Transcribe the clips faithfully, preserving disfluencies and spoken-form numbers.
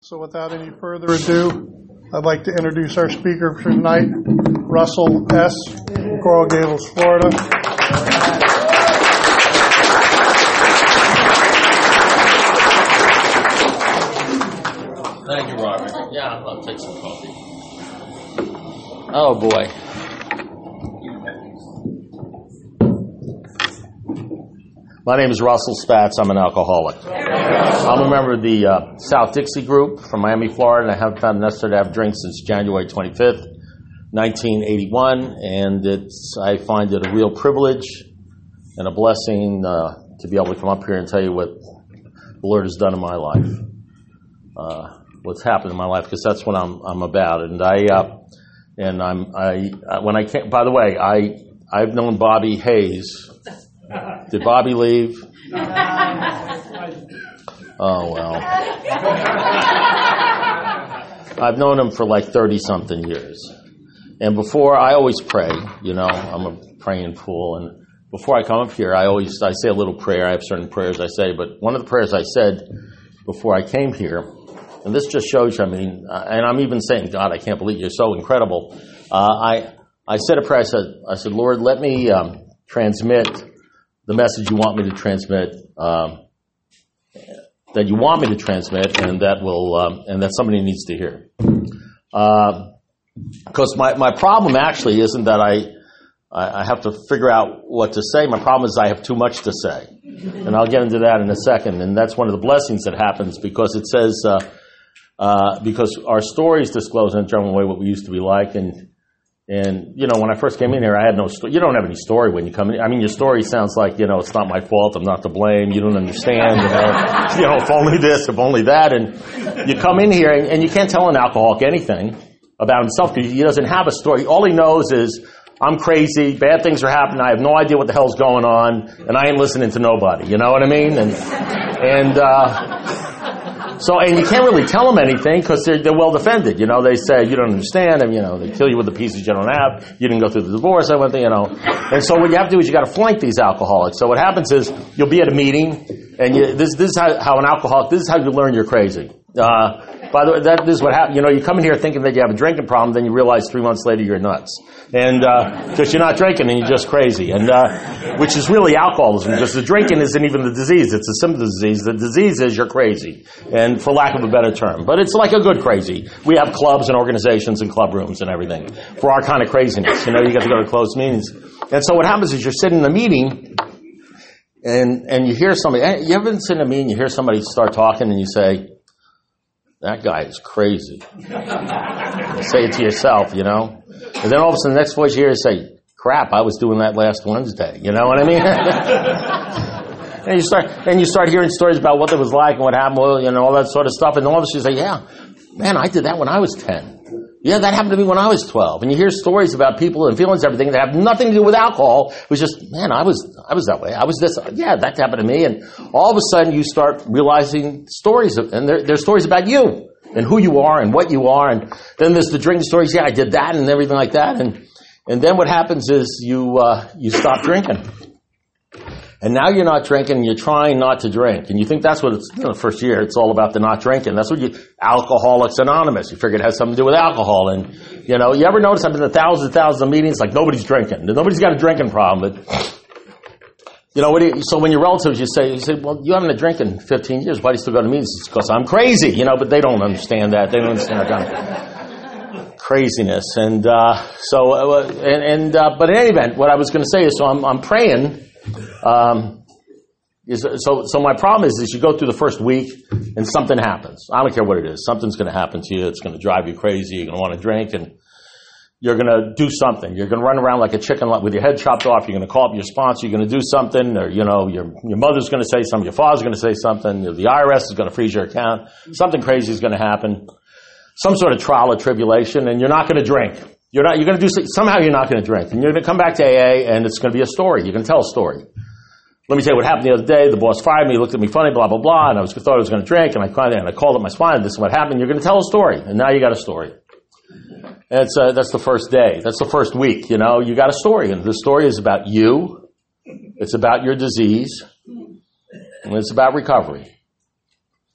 So without any further ado, I'd like to introduce our speaker for tonight, Russell S., Coral Gables, Florida. Thank you, Robert. Yeah, I'll take some coffee. Oh, boy. My name is Russell Spatz. I'm an alcoholic. I'm a member of the uh, South Dixie Group from Miami, Florida, and I haven't found it necessary to have drinks since January twenty-fifth, nineteen eighty-one, and it's I find it a real privilege and a blessing uh, to be able to come up here and tell you what the Lord has done in my life, uh, what's happened in my life, because that's what I'm I'm about. And I uh, and I'm I when I came. By the way, I I've known Bobby Hayes. Did Bobby leave? Oh, well. I've known him for like thirty-something years. And before, I always pray, you know, I'm a praying fool. And before I come up here, I always, I say a little prayer. I have certain prayers I say. But one of the prayers I said before I came here, and this just shows you, I mean, uh, and I'm even saying, God, I can't believe you're so incredible. Uh, I I said a prayer. I said, I said, Lord, let me um, transmit the message you want me to transmit, um, that you want me to transmit, and that will, um, and that somebody needs to hear. Because uh, my my problem actually isn't that I I have to figure out what to say. My problem is I have too much to say, and I'll get into that in a second. And that's one of the blessings that happens because it says uh, uh, because our stories disclose in a general way what we used to be like. And And, you know, when I first came in here, I had no story. You don't have any story when you come in. I mean, your story sounds like, you know, it's not my fault. I'm not to blame. You don't understand. You know, you know if only this, if only that. And you come in here and, and you can't tell an alcoholic anything about himself because he doesn't have a story. All he knows is, I'm crazy. Bad things are happening. I have no idea what the hell's going on. And I ain't listening to nobody. You know what I mean? And, and, uh, So, and you can't really tell them anything because they're, they're well defended. You know, they say, you don't understand, and, you know, they kill you with the pieces you don't have. You didn't go through the divorce, I went through, you know. And so what you have to do is you got to flank these alcoholics. So what happens is you'll be at a meeting, and you, this, this is how, how an alcoholic, this is how you learn you're crazy. Uh, by the way, that, this is what happens. You know, you come in here thinking that you have a drinking problem, then you realize three months later you're nuts. And, uh, because you're not drinking and you're just crazy. And, uh, which is really alcoholism. Because the drinking isn't even the disease. It's a symptom of the disease. The disease is you're crazy. And for lack of a better term. But it's like a good crazy. We have clubs and organizations and club rooms and everything for our kind of craziness. You know, you got to go to closed meetings. And so what happens is you're sitting in a meeting and, and you hear somebody, you ever been sitting in a meeting, you hear somebody start talking and you say, that guy is crazy. You say it to yourself, you know. And then all of a sudden the next voice you hear is say, crap, I was doing that last Wednesday. You know what I mean? and you start and you start hearing stories about what it was like and what happened, well, you know, all that sort of stuff. And then all of a sudden you say, yeah, man, I did that when I was ten. Yeah, that happened to me when I was twelve. And you hear stories about people and feelings and everything that have nothing to do with alcohol. It was just, man, I was I was that way. I was this. Yeah, that happened to me. And all of a sudden you start realizing stories. Of, and they're, they're stories about you and who you are and what you are. And then there's the drinking stories. Yeah, I did that and everything like that. And and then what happens is you uh, you stop drinking. And now you're not drinking and you're trying not to drink. And you think that's what it's, you know, the first year, it's all about the not drinking. That's what you, Alcoholics Anonymous. You figure it has something to do with alcohol. And, you know, you ever notice I've been to thousands and thousands of meetings, like nobody's drinking. Nobody's got a drinking problem. But, you know, what do you, so when your relatives, you say, you say, well, you haven't been drinking fifteen years. Why do you still go to meetings? It's because I'm crazy, you know, but they don't understand that. They don't understand that kind of craziness. And, uh, so, uh, and, and, uh, but in any event, what I was going to say is, so I'm, I'm praying. Um, is, so, so my problem is, is you go through the first week and something happens. I don't care what it is. Something's going to happen to you. It's going to drive you crazy. You're going to want to drink and you're going to do something. You're going to run around like a chicken with your head chopped off. You're going to call up your sponsor. You're going to do something, or, you know, your, your mother's going to say something. Your father's going to say something. The I R S is going to freeze your account. Something crazy is going to happen. Some sort of trial or tribulation, and you're not going to drink. You're not, you're going to do, somehow you're not going to drink. And you're going to come back to A A, and it's going to be a story. You're going to tell a story. Let me tell you what happened the other day. The boss fired me, looked at me funny, blah, blah, blah, and I was, thought I was going to drink, and I, and I called up my sponsor, this is what happened. You're going to tell a story, and now you got a story. And it's, uh, that's the first day. That's the first week, you know. You got a story, and the story is about you. It's about your disease, and it's about recovery.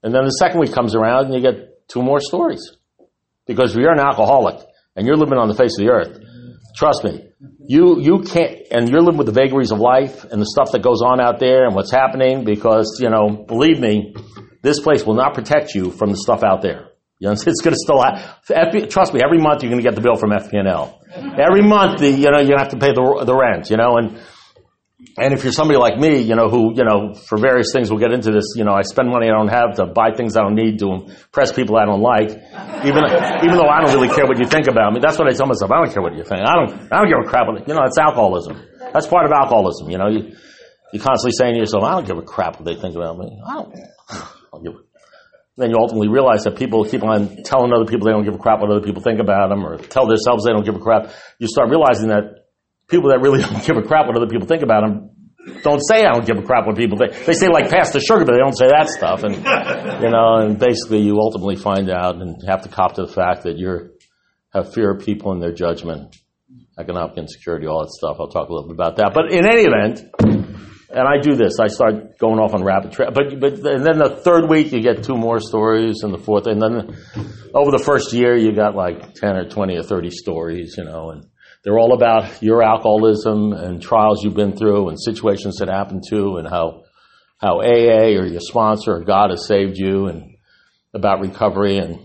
And then the second week comes around and you get two more stories. Because if you're an alcoholic and you're living on the face of the earth, trust me, you, you can't, and you're living with the vagaries of life and the stuff that goes on out there and what's happening because, you know, believe me, this place will not protect you from the stuff out there. You know, it's going to still have, trust me, every month you're going to get the bill from F P and L. Every month, the, you know, you have to pay the, the rent, you know, and, and if you're somebody like me, you know, who, you know, for various things, we'll get into this, you know, I spend money I don't have to buy things I don't need to impress people I don't like, even, even though I don't really care what you think about me. That's what I tell myself. I don't care what you think. I don't, I don't give a crap. What, you know, it's alcoholism. That's part of alcoholism. You know, you, you're constantly saying to yourself, I don't give a crap what they think about me. I don't, I don't give a Then you ultimately realize that people keep on telling other people they don't give a crap what other people think about them, or tell themselves they don't give a crap. You start realizing that people that really don't give a crap what other people think about them don't say I don't give a crap what people think. They say like pass the sugar, but they don't say that stuff. And you know, and basically you ultimately find out and have to cop to the fact that you have fear of people and their judgment, economic insecurity, all that stuff. I'll talk a little bit about that. But in any event. And I do this. I start going off on rapid track. But, but, and then the third week you get two more stories, and the fourth, and then over the first year you got like ten or twenty or thirty stories, you know, and they're all about your alcoholism and trials you've been through and situations that happened to and how, how A A or your sponsor or God has saved you and about recovery. And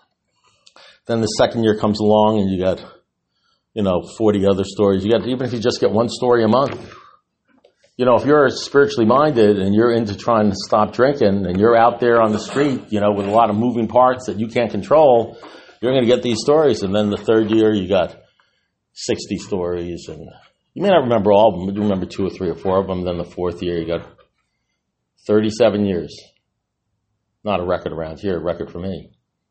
then the second year comes along and you got, you know, forty other stories. You got, even if you just get one story a month. You know, if you're spiritually minded and you're into trying to stop drinking and you're out there on the street, you know, with a lot of moving parts that you can't control, you're going to get these stories. And then the third year, you got sixty stories. And you may not remember all of them, but you remember two or three or four of them. Then the fourth year, you got thirty-seven years. Not a record around here, a record for me.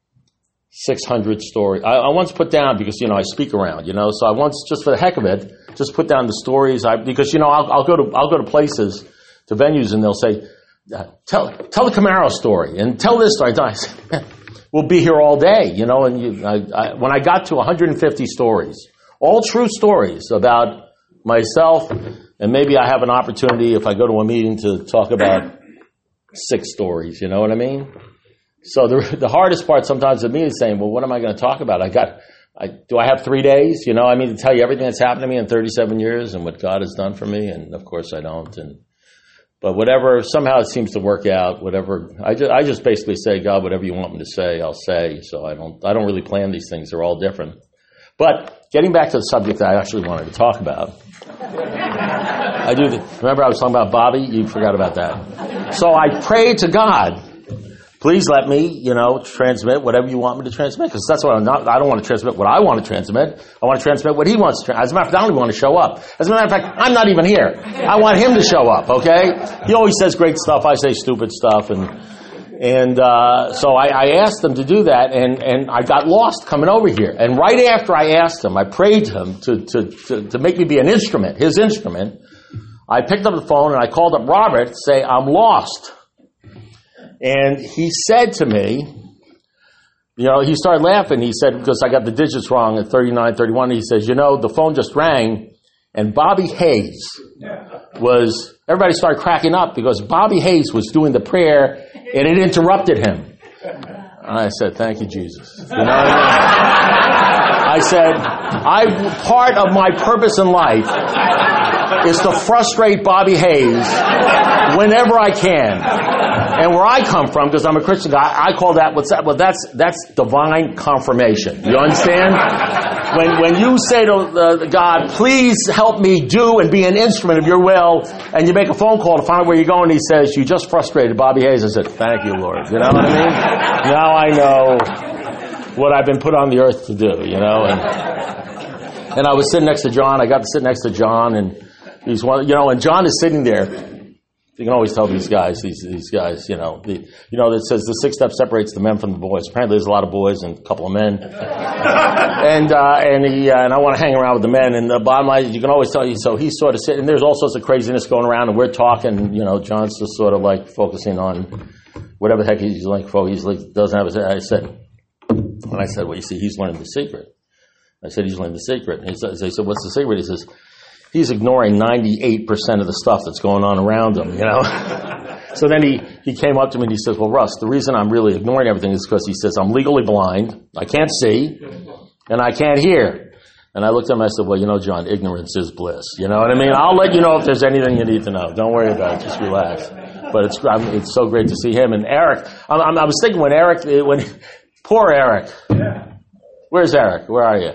six hundred stories. I, I once put down, because, you know, I speak around, you know, so I once, just for the heck of it, just put down the stories. I, because, you know, I'll, I'll go to, I'll go to places, to venues, and they'll say, tell, tell the Camaro story and tell this story. I say, we'll be here all day, you know, and you, I, I, when I got to one hundred fifty stories, all true stories about myself, and maybe I have an opportunity if I go to a meeting to talk about six stories, you know what I mean? So the the hardest part sometimes of me is saying, well, what am I going to talk about? I got, I, do I have three days? You know, I mean, to tell you everything that's happened to me in thirty-seven years and what God has done for me. And of course I don't. And, but whatever, somehow it seems to work out, whatever. I just, I just basically say, God, whatever you want me to say, I'll say. So I don't, I don't really plan these things. They're all different. But getting back to the subject that I actually wanted to talk about. I do, the, remember I was talking about Bobby? You forgot about that. So I prayed to God. Please let me, you know, transmit whatever you want me to transmit, because that's what I'm not, I don't want to transmit what I want to transmit. I want to transmit what he wants to transmit. As a matter of fact, I don't even want to show up. As a matter of fact, I'm not even here. I want him to show up, okay? He always says great stuff. I say stupid stuff. And, and, uh, so I, I asked him to do that, and, and I got lost coming over here. And right after I asked him, I prayed to him to, to, to, to make me be an instrument, his instrument. I picked up the phone and I called up Robert to say, I'm lost. And he said to me, you know, he started laughing. He said, because I got the digits wrong at thirty-nine, thirty-one, he says, you know, the phone just rang, and Bobby Hayes was, everybody started cracking up because Bobby Hayes was doing the prayer, and it interrupted him. And I said, thank you, Jesus. You know what I mean? I said, I, part of my purpose in life is to frustrate Bobby Hayes whenever I can. And where I come from, because I'm a Christian guy, I call that, what's that? Well, that's, that's divine confirmation. You understand? When, when you say to uh, God, please help me do and be an instrument of your will, and you make a phone call to find out where you're going, he says, you just frustrated Bobby Hayes. I said, thank you, Lord. You know what I mean? Now I know what I've been put on the earth to do, you know? And, and I was sitting next to John. I got to sit next to John, and he's one, you know, and John is sitting there. You can always tell these guys, these these guys, you know, the, you know, that says the sixth step separates the men from the boys. Apparently, there's a lot of boys and a couple of men, and uh, and he uh, and I want to hang around with the men. And the bottom line, you can always tell. You, so he's sort of sitting. And there's all sorts of craziness going around, and we're talking. You know, John's just sort of like focusing on whatever the heck he's like. He's like doesn't have his. I said, and I said, well, you see, he's learning the secret. I said, he's learning the secret. And he said, they said, what's the secret? He says, he's ignoring ninety-eight percent of the stuff that's going on around him, you know. So then he, he came up to me and he says, well, Russ, the reason I'm really ignoring everything is because he says, I'm legally blind, I can't see, and I can't hear. And I looked at him and I said, well, you know, John, ignorance is bliss. You know what I mean? I'll let you know if there's anything you need to know. Don't worry about it. Just relax. But it's I'm, it's so great to see him. And Eric, I'm, I'm, I was thinking when Eric, when poor Eric. Where's Eric? Where are you?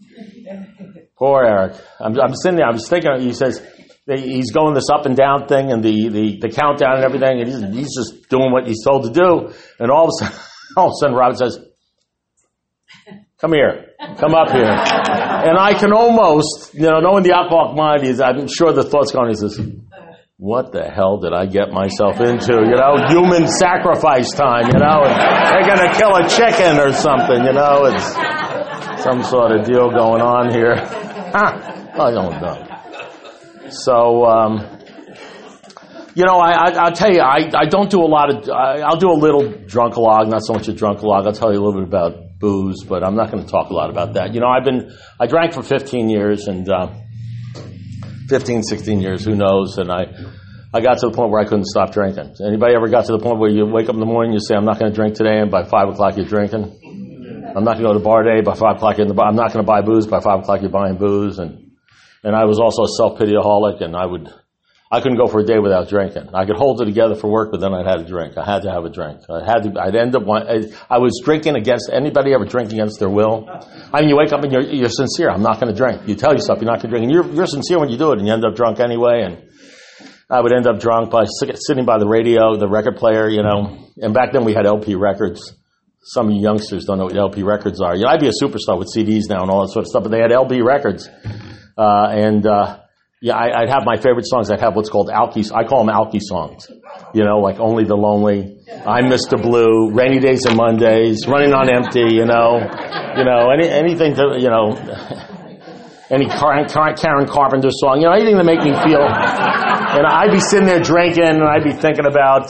Poor Eric. I'm, I'm sitting there. I was thinking, he says, he's going this up and down thing and the, the, the countdown and everything, and he's, he's just doing what he's told to do. And all of a sudden, all of a sudden, Robin says, come here. Come up here. And I can almost, you know, knowing the alcoholic mind, is, I'm sure the thought's going, he says, what the hell did I get myself into? You know, human sacrifice time, you know, and they're going to kill a chicken or something, you know. It's some sort of deal going on here. I don't know. So, um, you know, I, I, I'll tell you, I, I don't do a lot of, I, I'll do a little drunkalog, not so much a drunkalog. I'll tell you a little bit about booze, but I'm not going to talk a lot about that. You know, I've been, I drank for fifteen years and, uh, fifteen, sixteen years, who knows, and I, I got to the point where I couldn't stop drinking. Anybody ever got to the point where you wake up in the morning, you say, I'm not going to drink today, and by five o'clock you're drinking? I'm not going to go to the bar today, by five o'clock you're in the bar. I'm not going to buy booze, by five o'clock you're buying booze, and And I was also a self-pity-aholic, and I would, I couldn't go for a day without drinking. I could hold it together for work, but then I'd have a drink. I had to have a drink. I had to, I'd end up, I, I was drinking against, anybody ever drink against their will? I mean, you wake up and you're, you're sincere. I'm not going to drink. You tell yourself you're not going to drink, and you're, you're sincere when you do it, and you end up drunk anyway, and I would end up drunk by sitting by the radio, the record player, you know, and back then we had L P records. Some of you youngsters don't know what L P records are. You know, I'd be a superstar with C Ds now and all that sort of stuff, but they had L P records. Uh, and, uh, yeah, I, I'd have my favorite songs. I'd have what's called alky, I call them alky songs. You know, like Only the Lonely, I'm Mister Blue, Rainy Days and Mondays, Running on Empty, you know, you know, any, anything to, you know, any Karen, Karen Carpenter song, you know, anything to make me feel, and I'd be sitting there drinking and I'd be thinking about,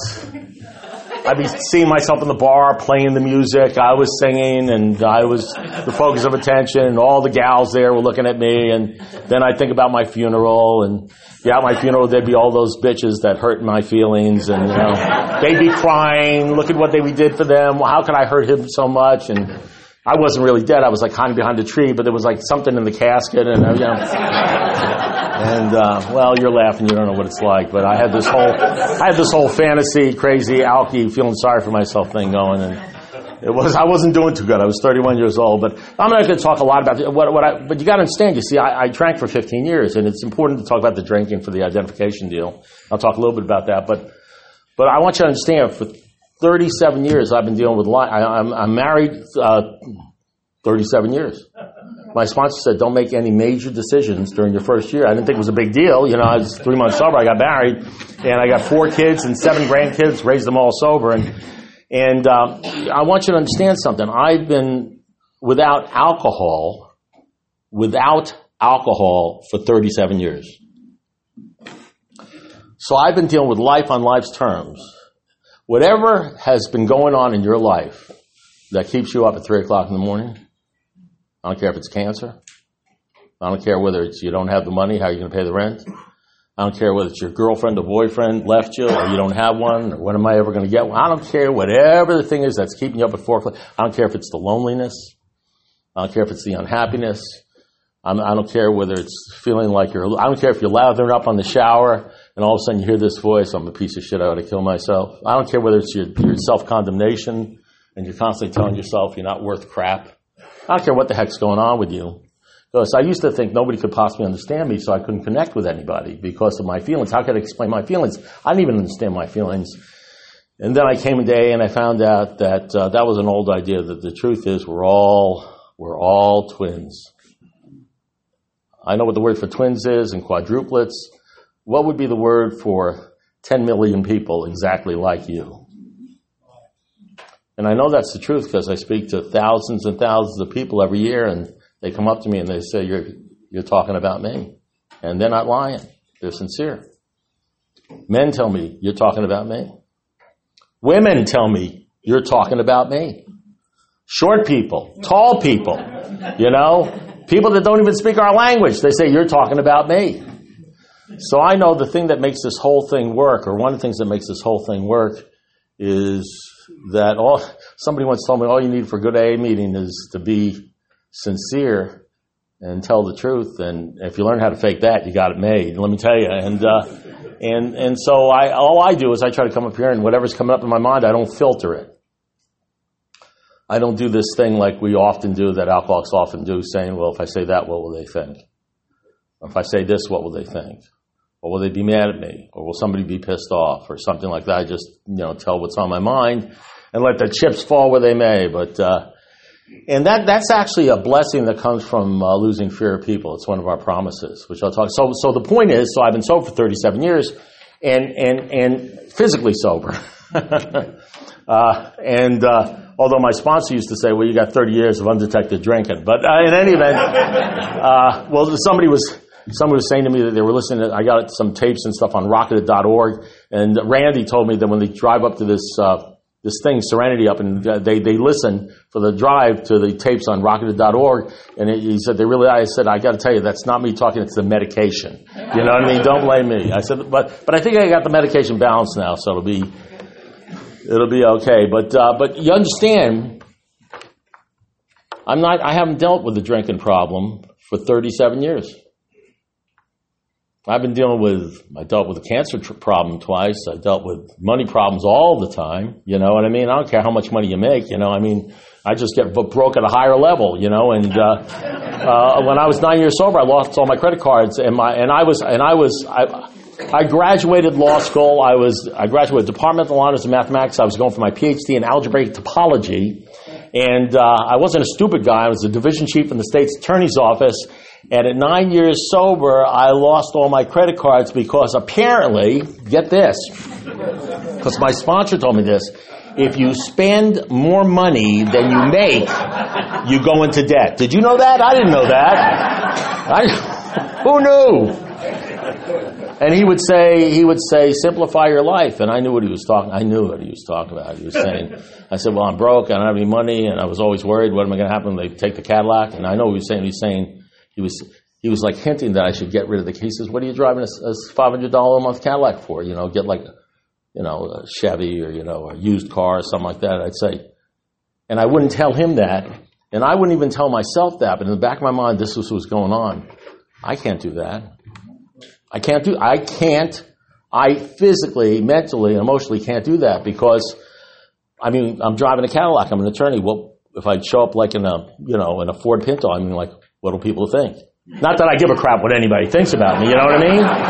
I'd be seeing myself in the bar playing the music. I was singing, and I was the focus of attention, and all the gals there were looking at me. And then I'd think about my funeral, and yeah, at my funeral there'd be all those bitches that hurt my feelings, and you know, they'd be crying. Look at what they we did for them. Well, how could I hurt him so much? And I wasn't really dead. I was like hiding behind a tree, but there was like something in the casket, and you know. And, uh, well, you're laughing, you don't know what it's like, but I had this whole, I had this whole fantasy, crazy, alky, feeling sorry for myself thing going, and it was, I wasn't doing too good. I was thirty-one years old, but I'm not going to talk a lot about it. What, what I, but you got to understand, you see, I, I drank for fifteen years, and it's important to talk about the drinking for the identification deal. I'll talk a little bit about that, but, but I want you to understand, for thirty-seven years I've been dealing with life. I, I'm, I'm married, uh, thirty-seven years. My sponsor said, don't make any major decisions during your first year. I didn't think it was a big deal. You know, I was three months sober. I got married, and I got four kids and seven grandkids, raised them all sober. And and uh, I want you to understand something. I've been without alcohol, without alcohol for thirty-seven years. So I've been dealing with life on life's terms. Whatever has been going on in your life that keeps you up at three o'clock in the morning, I don't care if it's cancer. I don't care whether it's you don't have the money, how are you going to pay the rent? I don't care whether it's your girlfriend or boyfriend left you, or you don't have one, or when am I ever going to get one? I don't care whatever the thing is that's keeping you up at four o'clock. I don't care if it's the loneliness. I don't care if it's the unhappiness. I'm, I don't care whether it's feeling like you're, I don't care if you're lathering up on the shower and all of a sudden you hear this voice, I'm a piece of shit, I ought to kill myself. I don't care whether it's your, your self-condemnation and you're constantly telling yourself you're not worth crap. I don't care what the heck's going on with you. Because I used to think nobody could possibly understand me, so I couldn't connect with anybody because of my feelings. How could I explain my feelings? I didn't even understand my feelings. And then I came a day and I found out that uh, that was an old idea, that the truth is we're all, we're all twins. I know what the word for twins is and quadruplets. What would be the word for ten million people exactly like you? And I know that's the truth because I speak to thousands and thousands of people every year, and they come up to me and they say, you're, you're talking about me. And they're not lying. They're sincere. Men tell me, you're talking about me. Women tell me, you're talking about me. Short people, tall people, you know, people that don't even speak our language, they say, you're talking about me. So I know the thing that makes this whole thing work, or one of the things that makes this whole thing work, is that all somebody once told me all you need for a good A A meeting is to be sincere and tell the truth. And if you learn how to fake that, you got it made. Let me tell you. And uh, and and so I all I do is I try to come up here and whatever's coming up in my mind, I don't filter it. I don't do this thing like we often do, that alcoholics often do, saying, well, if I say that, what will they think? Or if I say this, what will they think? Or will they be mad at me? Or will somebody be pissed off? Or something like that. I just, you know, tell what's on my mind and let the chips fall where they may. But, uh, and that, that's actually a blessing that comes from uh, losing fear of people. It's one of our promises, which I'll talk. So, so the point is, so I've been sober for thirty-seven years and, and, and physically sober. uh, and, uh, although my sponsor used to say, well, you got thirty years of undetected drinking. But uh, in any event, uh, well, somebody was, Somebody was saying to me that they were listening to, I got some tapes and stuff on rocketed dot org, and Randy told me that when they drive up to this uh, this thing, Serenity up, and they, they listen for the drive to the tapes on rocketed dot org, and he said, they really, I said, I got to tell you, that's not me talking, it's the medication. You know what I mean? Don't blame me. I said, but but I think I got the medication balanced now, so it'll be it'll be okay. But uh, but you understand, I'm not, I haven't dealt with the drinking problem for thirty-seven years. I've been dealing with, I dealt with a cancer tr- problem twice. I dealt with money problems all the time. You know what I mean? I don't care how much money you make. You know, I mean, I just get b- broke at a higher level, you know, and, uh, uh, when I was nine years sober, I lost all my credit cards and my, and I was, and I was, I, I graduated law school. I was, I graduated departmental honors in mathematics. I was going for my P H D in algebraic topology. And, uh, I wasn't a stupid guy. I was a division chief in the state's attorney's office. And at nine years sober, I lost all my credit cards because apparently, get this, because my sponsor told me this, if you spend more money than you make, you go into debt. Did you know that? I didn't know that. I, who knew? And he would say, he would say, simplify your life. And I knew what he was talking, I knew what he was talking about. He was saying, I said, well, I'm broke, I don't have any money, and I was always worried, what am I going to happen when they take the Cadillac? And I know what he was saying, he was saying, He was he was like hinting that I should get rid of the case. He says, what are you driving a, a five hundred dollars a month Cadillac for? You know, get like, you know, a Chevy or, you know, a used car or something like that. I'd say, and I wouldn't tell him that, and I wouldn't even tell myself that, but in the back of my mind, this was what was going on. I can't do that. I can't do, I can't, I physically, mentally, and emotionally can't do that because, I mean, I'm driving a Cadillac. I'm an attorney. Well, if I show up like in a, you know, in a Ford Pinto, I mean, like, what do people think? Not that I give a crap what anybody thinks about me, you know what I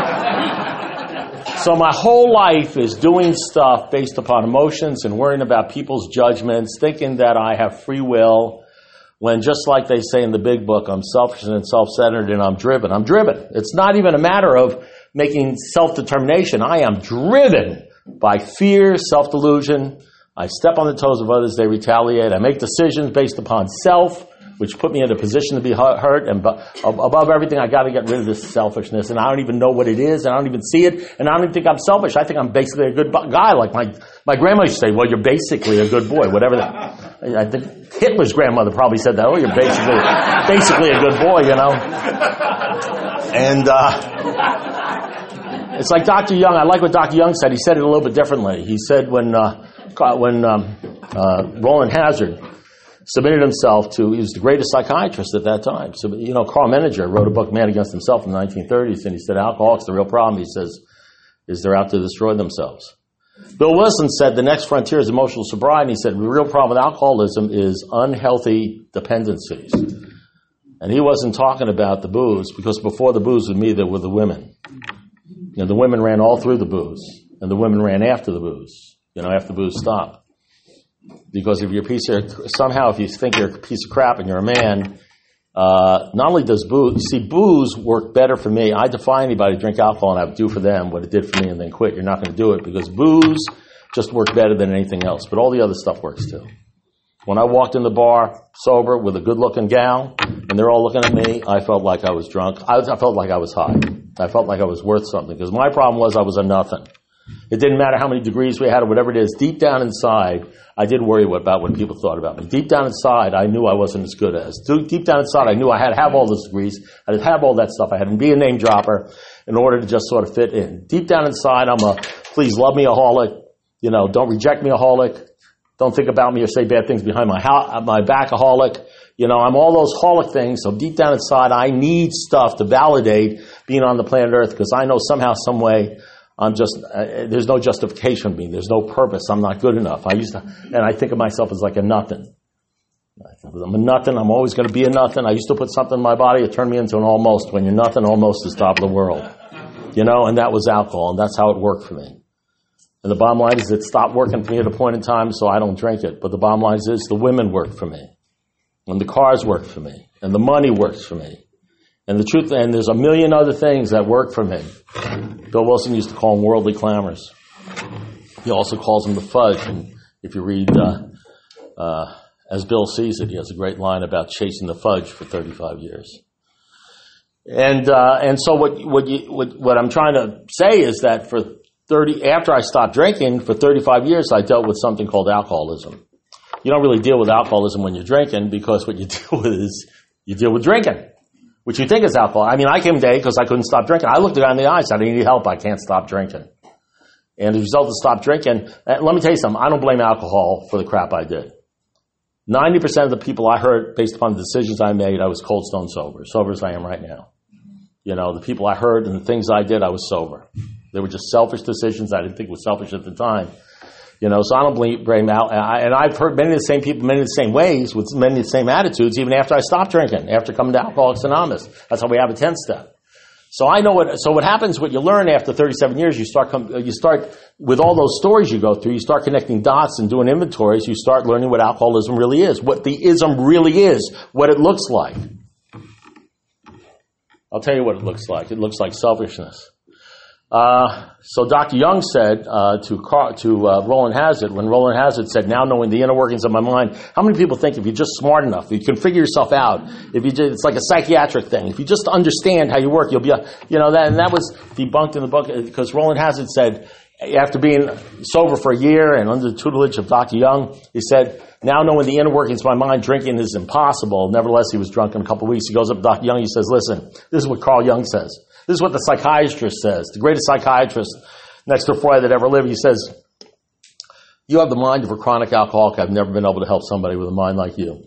mean? So my whole life is doing stuff based upon emotions and worrying about people's judgments, thinking that I have free will, when just like they say in the big book, I'm selfish and self-centered and I'm driven. I'm driven. It's not even a matter of making self-determination. I am driven by fear, self-delusion. I step on the toes of others, they retaliate. I make decisions based upon self, which put me in a position to be hurt, and above everything, I got to get rid of this selfishness, and I don't even know what it is, and I don't even see it, and I don't even think I'm selfish. I think I'm basically a good guy, like my my grandma used to say, well, you're basically a good boy, whatever that. I think Hitler's grandmother probably said that, oh, you're basically basically a good boy, you know. And uh, it's like Doctor Young, I like what Doctor Young said, he said it a little bit differently. He said when, uh, when um, uh, Roland Hazard submitted himself to, he was the greatest psychiatrist at that time. So, you know, Carl Menninger wrote a book, Man Against Himself, in the nineteen thirties, and he said, alcoholics, the real problem, he says, is they're out to destroy themselves. Bill Wilson said, the next frontier is emotional sobriety, and he said, the real problem with alcoholism is unhealthy dependencies. And he wasn't talking about the booze, because before the booze with me, there were the women. You know, the women ran all through the booze, and the women ran after the booze, you know, after the booze stopped. Because if you're a piece of, somehow if you think you're a piece of crap and you're a man, uh, not only does booze, see, booze work better for me. I defy anybody to drink alcohol and I would do for them what it did for me and then quit. You're not going to do it because booze just works better than anything else. But all the other stuff works too. When I walked in the bar sober with a good-looking gal and they're all looking at me, I felt like I was drunk. I, I felt like I was high. I felt like I was worth something because my problem was I was a nothing. It didn't matter how many degrees we had or whatever it is. Deep down inside, I did worry about what people thought about me. Deep down inside, I knew I wasn't as good as. Deep down inside, I knew I had to have all those degrees. I had to have all that stuff. I had to be a name dropper. in order to just sort of fit in. Deep down inside, I'm a please love me-aholic. You know, don't reject me-aholic. Don't think about me or say bad things behind my ho- my back-aholic. You know, I'm all those holic things. So deep down inside, I need stuff to validate being on the planet Earth because I know somehow, some way, I'm just, uh, there's no justification for me. There's no purpose. I'm not good enough. I used to, and I think of myself as like a nothing. I'm a nothing. I'm always going to be a nothing. I used to put something in my body. It turned me into an almost. When you're nothing, almost is top of the world. You know, and that was alcohol, and that's how it worked for me. And the bottom line is it stopped working for me at a point in time, so I don't drink it. But the bottom line is the women worked for me. And the cars worked for me. And the money works for me. And the truth, and there's a million other things that work for me. Bill Wilson used to call them worldly clamors. He also calls them the fudge. And if you read, uh, uh, As Bill Sees It, he has a great line about chasing the fudge for thirty-five years. And, uh, and so what, what you, what, what I'm trying to say is that for thirty, after I stopped drinking, for thirty-five years, I dealt with something called alcoholism. You don't really deal with alcoholism when you're drinking because what you deal with is you deal with drinking, which you think is alcohol. I mean, I came today because I couldn't stop drinking. I looked the guy in the eye and said, I need help. I can't stop drinking. And as a result of stop drinking, let me tell you something. I don't blame alcohol for the crap I did. ninety percent of the people I heard, based upon the decisions I made, I was cold stone sober, sober as I am right now. You know, the people I heard and the things I did, I was sober. They were just selfish decisions I didn't think was selfish at the time. You know, so I don't blame, blame out. And I've heard many of the same people, many of the same ways, with many of the same attitudes, even after I stopped drinking, after coming to Alcoholics Anonymous. That's how we have a ten-step. So I know what, so what happens, what you learn after thirty-seven years, you start, you start, with all those stories you go through, you start connecting dots and doing inventories, you start learning what alcoholism really is, what the ism really is, what it looks like. I'll tell you what it looks like. It looks like selfishness. Uh, so Doctor Young said uh, to Car- to uh, Roland Hazard, when Roland Hazard said, now knowing the inner workings of my mind, how many people think if you're just smart enough, if you can figure yourself out, if you just, it's like a psychiatric thing, if you just understand how you work, you'll be, a, you know, that, and that was debunked in the book, because Roland Hazard said, after being sober for a year and under the tutelage of Doctor Young, he said, now knowing the inner workings of my mind, drinking is impossible. Nevertheless, he was drunk in a couple of weeks. He goes up to Doctor Young, he says, listen, this is what Carl Jung says. This is what the psychiatrist says, the greatest psychiatrist next to Freud that ever lived. He says, you have the mind of a chronic alcoholic. I've never been able to help somebody with a mind like you.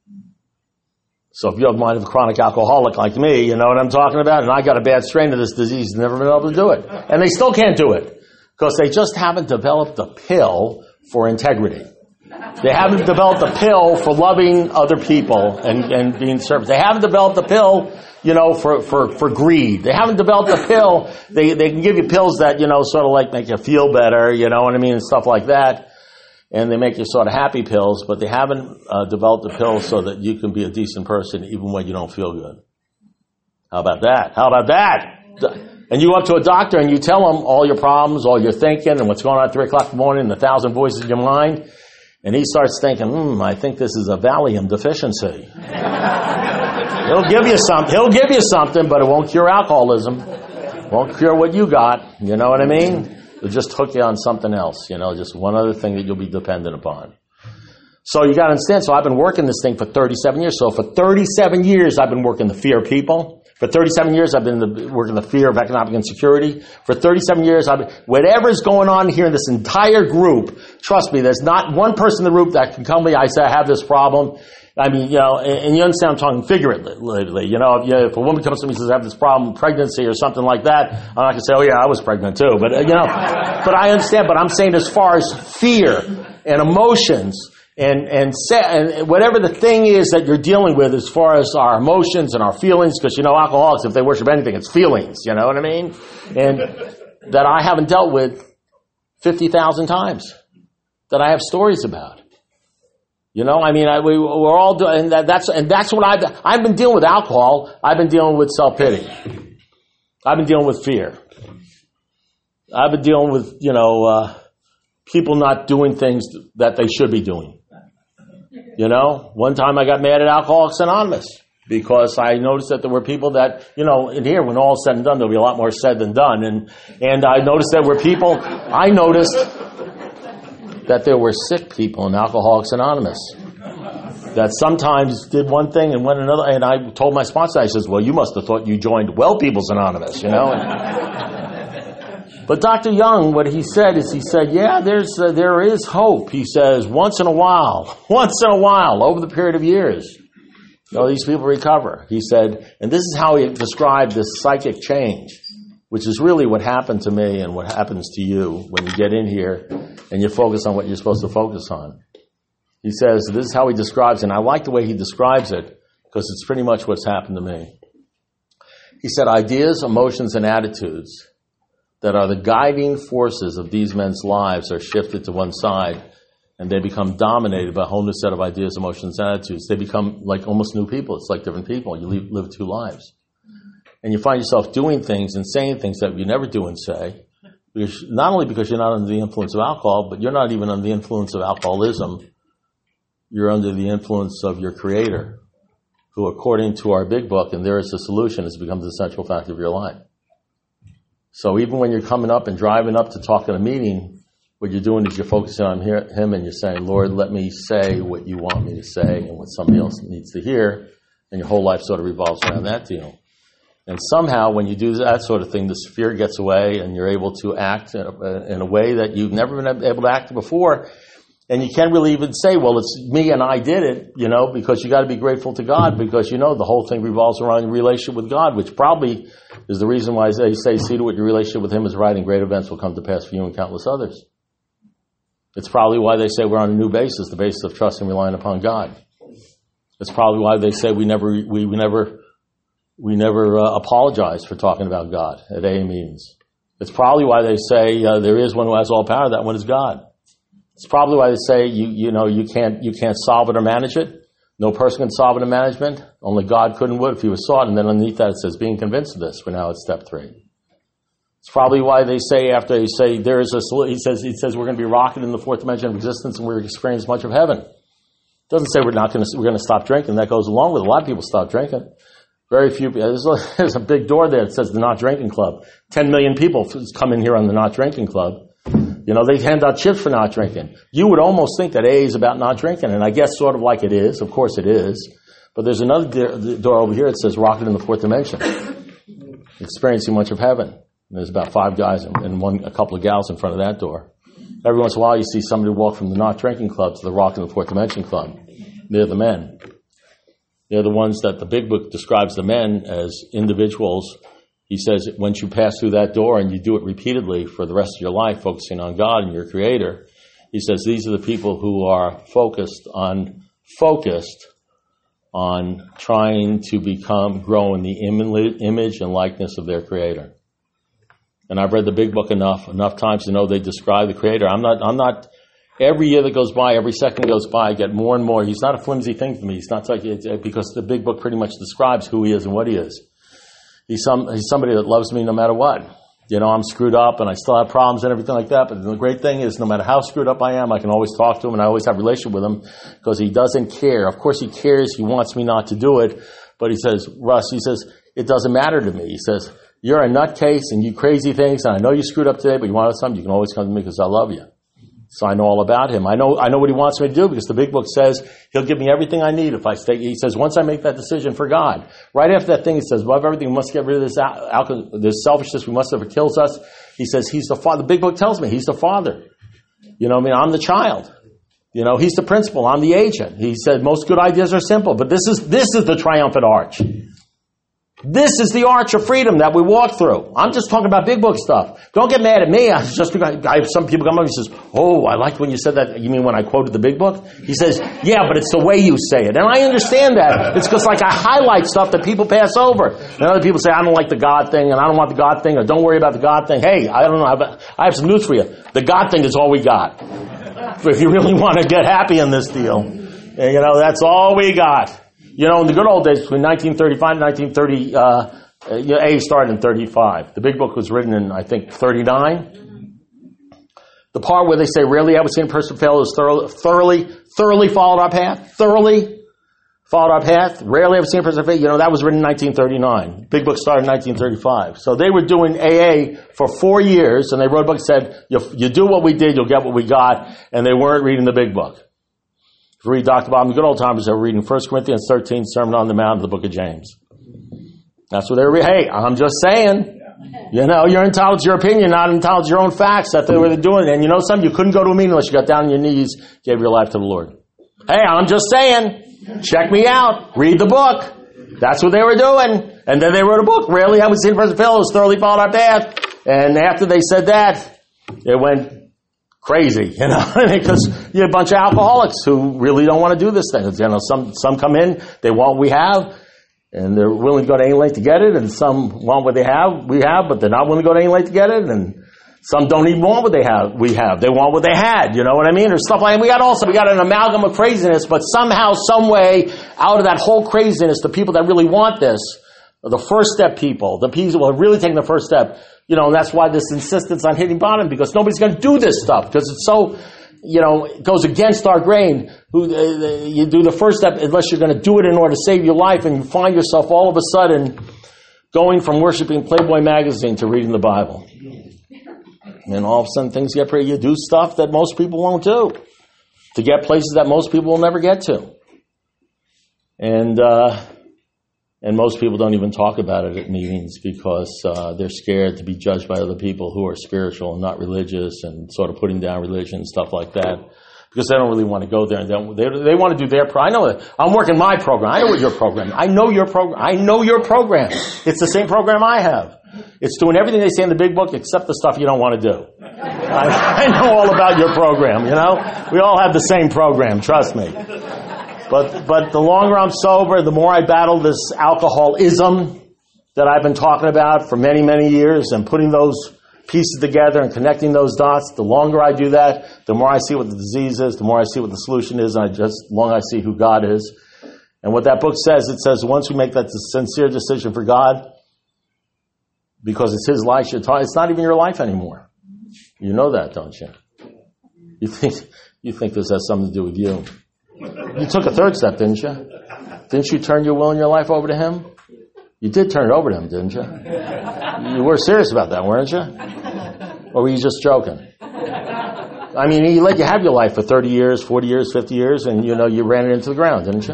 So if you have the mind of a chronic alcoholic like me, you know what I'm talking about, and I got a bad strain of this disease, never been able to do it. And they still can't do it because they just haven't developed a pill for integrity. They haven't developed a pill for loving other people and, and being served. They haven't developed a pill, you know, for, for, for greed. They haven't developed a pill. They, they can give you pills that, you know, sort of like make you feel better, you know what I mean, and stuff like that. And they make you sort of happy pills, but they haven't uh, developed a pill so that you can be a decent person even when you don't feel good. How about that? How about that? And you go up to a doctor and you tell him all your problems, all your thinking, and what's going on at three o'clock in the morning, and a thousand voices in your mind. And he starts thinking, hmm, I think this is a Valium deficiency. He'll give you something. He'll give you something, but it won't cure alcoholism. Won't cure what you got. You know what I mean? It'll just hook you on something else. You know, just one other thing that you'll be dependent upon. So you got to understand. So I've been working this thing for thirty-seven years. So for thirty-seven years, I've been working the fear of people. For thirty-seven years, I've been the, working the fear of economic insecurity. For thirty-seven years, I've been, whatever's going on here in this entire group, trust me, there's not one person in the group that can come to me, I say, I have this problem. I mean, you know, and, and you understand I'm talking figuratively. You know, if, you, if a woman comes to me and says, I have this problem, pregnancy or something like that, I'm not going to say, oh yeah, I was pregnant too. But, you know, but I understand, but I'm saying as far as fear and emotions, And and, set, and whatever the thing is that you're dealing with as far as our emotions and our feelings, because, you know, alcoholics, if they worship anything, it's feelings, you know what I mean? And that I haven't dealt with fifty thousand times, that I have stories about. You know, I mean, I, we, we're all doing, and that, that's, and that's what I've, I've been dealing with alcohol. I've been dealing with self-pity. I've been dealing with fear. I've been dealing with, you know, uh, people not doing things that they should be doing. You know, one time I got mad at Alcoholics Anonymous because I noticed that there were people that, you know, in here, when all is said and done, there'll be a lot more said than done. And, and I noticed there were people, I noticed that there were sick people in Alcoholics Anonymous. that sometimes did one thing and went another. And I told my sponsor, I says, well, you must have thought you joined Well People's Anonymous, you know. But Doctor Young, what he said is, he said, yeah, there's uh, there is hope. He says, once in a while, once in a while, over the period of years, you know, these people recover. He said, and this is how he described this psychic change, which is really what happened to me and what happens to you when you get in here and you focus on what you're supposed to focus on. He says, this is how he describes it, and I like the way he describes it because it's pretty much what's happened to me. He said, ideas, emotions, and attitudes that are the guiding forces of these men's lives are shifted to one side, and they become dominated by a whole new set of ideas, emotions, and attitudes. They become like almost new people. It's like different people. You live, live two lives. And you find yourself doing things and saying things that you never do and say, because not only because you're not under the influence of alcohol, but you're not even under the influence of alcoholism. You're under the influence of your Creator, who, according to our big book, and there is a solution, has become the central fact of your life. So even when you're coming up and driving up to talk at a meeting, what you're doing is you're focusing on Him and you're saying, Lord, let me say what you want me to say and what somebody else needs to hear. And your whole life sort of revolves around that deal. And somehow when you do that sort of thing, the fear gets away and you're able to act in a, in a way that you've never been able to act before. And you can't really even say, well, it's me and I did it, you know, because you got to be grateful to God because, you know, the whole thing revolves around your relationship with God, which probably is the reason why they say, see to what your relationship with Him is right and great events will come to pass for you and countless others. It's probably why they say we're on a new basis, the basis of trust and relying upon God. It's probably why they say we never, we, we never, we never uh, apologize for talking about God at A A meetings. It's probably why they say uh, there is one who has all power, that one is God. It's probably why they say you you know you can't you can't solve it or manage it. No person can solve it or manage it. Only God could and would if He was sought. And then underneath that it says being convinced of this. We're now at step three. It's probably why they say after they say there is a he says he says we're going to be rocketed in the fourth dimension of existence and we're experiencing much of heaven. It doesn't say we're not going to we're going to stop drinking. That goes along with it. A lot of people stop drinking. Very few. There's a, there's a big door there that says the Not Drinking Club. Ten million people come in here on the Not Drinking Club. You know, they hand out chips for not drinking. You would almost think that A A is about not drinking, and I guess sort of like it is. Of course it is. But there's another door over here that says rocket in the fourth dimension. Experiencing much of heaven. And there's about five guys and one, a couple of gals in front of that door. Every once in a while you see somebody walk from the Not Drinking Club to the Rocket in the Fourth Dimension Club. They're the men. They're the ones that the Big Book describes the men as individuals. He says, once you pass through that door and you do it repeatedly for the rest of your life, focusing on God and your Creator, he says these are the people who are focused on, focused on trying to become, grow in the image and likeness of their Creator. And I've read the Big Book enough, enough times to know they describe the Creator. I'm not, I'm not, every year that goes by, every second goes by, I get more and more. He's not a flimsy thing for me. He's not like, because the Big Book pretty much describes who He is and what He is. He's some, he's somebody that loves me no matter what. You know, I'm screwed up and I still have problems and everything like that. But the great thing is no matter how screwed up I am, I can always talk to Him and I always have a relationship with Him because He doesn't care. Of course He cares. He wants me not to do it. But He says, Russ, He says, it doesn't matter to me. He says, you're a nutcase and you crazy things and I know you screwed up today, but you want something, you can always come to me because I love you. So I know all about Him. I know I know what He wants me to do because the Big Book says He'll give me everything I need if I stay. He says once I make that decision for God, right after that thing, He says above everything we must get rid of this alcohol, this selfishness we must have it kills us. He says He's the Father. The Big Book tells me He's the Father. You know what I mean? I'm the child. You know, He's the principal. I'm the agent. He said most good ideas are simple, but this is this is the triumphant arch. This is the arch of freedom that we walk through. I'm just talking about Big Book stuff. Don't get mad at me. I just because I have some people come up and says, "Oh, I liked when you said that." You mean when I quoted the Big Book? He says, "Yeah, but it's the way you say it," and I understand that. It's because like I highlight stuff that people pass over, and other people say, "I don't like the God thing," and "I don't want the God thing," or "Don't worry about the God thing." Hey, I don't know. I have some news for you. The God thing is all we got. If you really want to get happy in this deal, you know, that's all we got. You know, in the good old days, between nineteen thirty-five and nineteen thirty, uh, you know, A started in thirty-five. The Big Book was written in, I think, thirty-nine. The part where they say, rarely have we seen a person fail who's thoroughly, thoroughly, thoroughly followed our path, thoroughly followed our path, rarely have we seen a person fail, you know, that was written in nineteen thirty-nine. Big Book started in nineteen thirty-five. So they were doing A A for four years, and they wrote a book that said, you, you do what we did, you'll get what we got, and they weren't reading the Big Book. Read Doctor Bob and the good old timers, they were reading First Corinthians thirteen, Sermon on the Mount, the book of James. That's what they were reading. Hey, I'm just saying. You know, you're entitled to your opinion, not entitled to your own facts. That's the way they're doing it. And you know something? You couldn't go to a meeting unless you got down on your knees, gave your life to the Lord. Hey, I'm just saying. Check me out. Read the book. That's what they were doing. And then they wrote a book. Rarely have we seen a person fail who's thoroughly followed our path. And after they said that, it went crazy, you know, because you have a bunch of alcoholics who really don't want to do this thing. You know, some some come in, they want what we have, and they're willing to go to any length to get it, and some want what they have, we have, but they're not willing to go to any length to get it, and some don't even want what they have, we have. They want what they had, you know what I mean? There's stuff like that. We got also, we got an amalgam of craziness, but somehow, some way, out of that whole craziness, the people that really want this, the first step people, the people who are really taking the first step, you know, and that's why this insistence on hitting bottom, because nobody's going to do this stuff, because it's so, you know, it goes against our grain. Who uh, you do the first step unless you're going to do it in order to save your life, and you find yourself all of a sudden going from worshiping Playboy magazine to reading the Bible. And all of a sudden things get pretty, you do stuff that most people won't do to get places that most people will never get to. And, uh, And most people don't even talk about it at meetings because uh, they're scared to be judged by other people who are spiritual and not religious, and sort of putting down religion and stuff like that, because they don't really want to go there. And they they, they want to do their pro. I know that. I'm working my program. I know what your program. I know your program. I know your program. It's the same program I have. It's doing everything they say in the big book except the stuff you don't want to do. I, I know all about your program. You know, we all have the same program. Trust me. But but the longer I'm sober, the more I battle this alcoholism that I've been talking about for many, many years, and putting those pieces together and connecting those dots. The longer I do that, the more I see what the disease is, the more I see what the solution is, and I just the longer I see who God is. And what that book says, it says once we make that sincere decision for God, because it's His life, it's not even your life anymore. You know that, don't you? You think you think this has something to do with you. You took a third step, didn't you? Didn't you turn your will and your life over to Him? You did turn it over to Him, didn't you? You were serious about that, weren't you? Or were you just joking? I mean, He let you have your life for thirty years, forty years, fifty years, and, you know, you ran it into the ground, didn't you?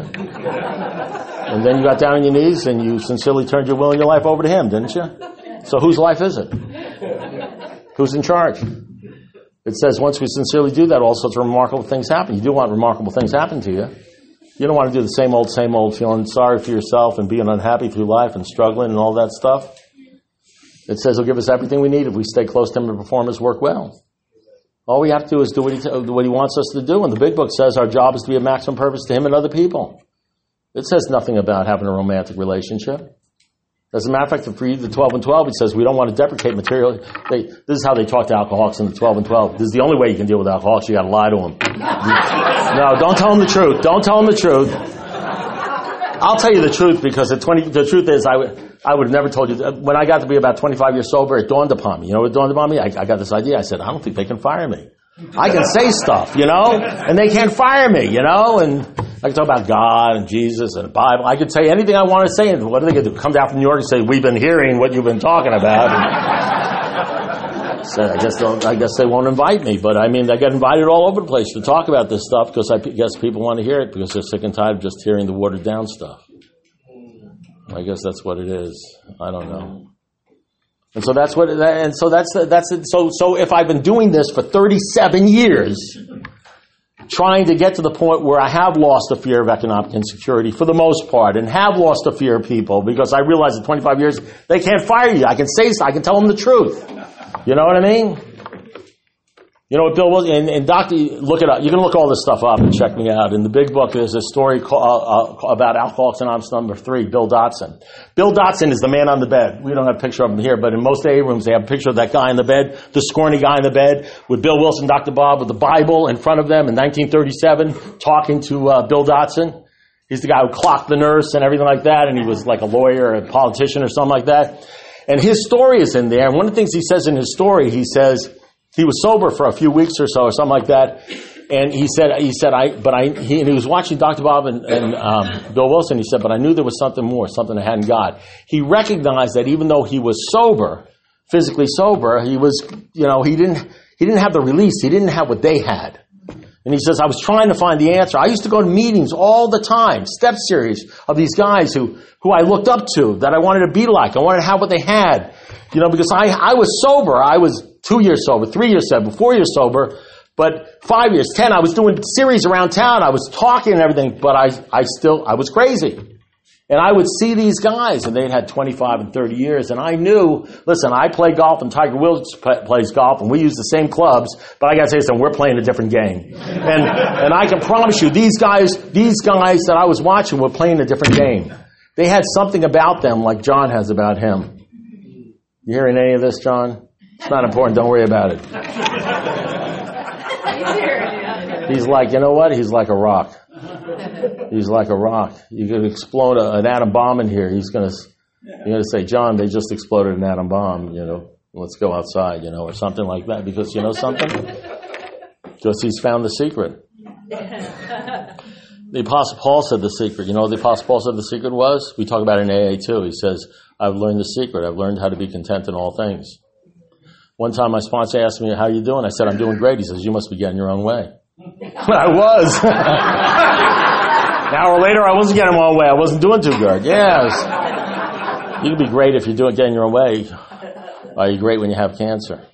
And then you got down on your knees and you sincerely turned your will and your life over to Him, didn't you? So whose life is it? Who's in charge? It says once we sincerely do that, all sorts of remarkable things happen. You do want remarkable things happen to you. You don't want to do the same old, same old, feeling sorry for yourself and being unhappy through life and struggling and all that stuff. It says He'll give us everything we need if we stay close to Him and perform His work well. All we have to do is do what He, t- what he wants us to do. And the big book says our job is to be of maximum purpose to Him and other people. It says nothing about having a romantic relationship. As a matter of fact, if you read the twelve and twelve, it says we don't want to deprecate material. They, this is how they talk to alcoholics in the twelve and twelve. This is the only way you can deal with alcoholics. You got to lie to them. No, don't tell them the truth. Don't tell them the truth. I'll tell you the truth because at twenty, the truth is I would, I would have never told you. That. When I got to be about twenty-five years sober, it dawned upon me. You know what dawned upon me? I, I got this idea. I said, I don't think they can fire me. I can say stuff, you know, and they can't fire me, you know, and I can talk about God and Jesus and the Bible. I could say anything I want to say, and what are they going to do? Come down from New York and say, we've been hearing what you've been talking about. And so I guess they'll, I guess they won't invite me, but I mean, I get invited all over the place to talk about this stuff because I guess people want to hear it because they're sick and tired of just hearing the watered down stuff. I guess that's what it is. I don't know. And so that's what, and so that's, that's it. So, so if I've been doing this for thirty-seven years, trying to get to the point where I have lost the fear of economic insecurity for the most part, and have lost the fear of people, because I realize at twenty-five years, they can't fire you. I can say, I can tell them the truth. You know what I mean? You know what Bill Wilson, and, and Doctor, look it up. You can look all this stuff up and check me out. In the big book, there's a story called, uh, about Alcoholics Anonymous number three, Bill Dotson. Bill Dotson is the man on the bed. We don't have a picture of him here, but in most A A rooms, they have a picture of that guy in the bed, the scrawny guy in the bed, with Bill Wilson, Doctor Bob, with the Bible in front of them in nineteen thirty-seven, talking to uh, Bill Dotson. He's the guy who clocked the nurse and everything like that, and he was like a lawyer or a politician or something like that. And his story is in there, and one of the things he says in his story, he says, he was sober for a few weeks or so, or something like that, and he said, "He said I, but I." He, and he was watching Doctor Bob and, and um, Bill Wilson. He said, "But I knew there was something more, something I hadn't got." He recognized that even though he was sober, physically sober, he was, you know, he didn't, he didn't have the release. He didn't have what they had. And he says, I was trying to find the answer. I used to go to meetings all the time, step series of these guys who, who I looked up to, that I wanted to be like. I wanted to have what they had. You know, because I, I was sober. I was two years sober, three years sober, four years sober, but five years, ten. I was doing series around town. I was talking and everything, but I, I still, I was crazy. And I would see these guys, and they had twenty-five and thirty years, and I knew, listen, I play golf, and Tiger Woods plays golf, and we use the same clubs, but I gotta say something, we're playing a different game. And, and I can promise you, these guys, these guys that I was watching were playing a different game. They had something about them like John has about him. You hearing any of this, John? It's not important, don't worry about it. He's like, you know what? He's like a rock. He's like a rock. You could explode a, an atom bomb in here. He's going to, you're going to say, John, they just exploded an atom bomb. You know, let's go outside, you know, or something like that. Because you know something? Because he's found the secret. The Apostle Paul said the secret. You know what the Apostle Paul said the secret was? We talk about it in A A too. He says, I've learned the secret. I've learned how to be content in all things. One time my sponsor asked me, how are you doing? I said, I'm doing great. He says, you must be getting your own way. I was. An hour later, I wasn't getting my own way. I wasn't doing too good. Yes. You can be great if you're doing getting your own way. Are you great when you have cancer?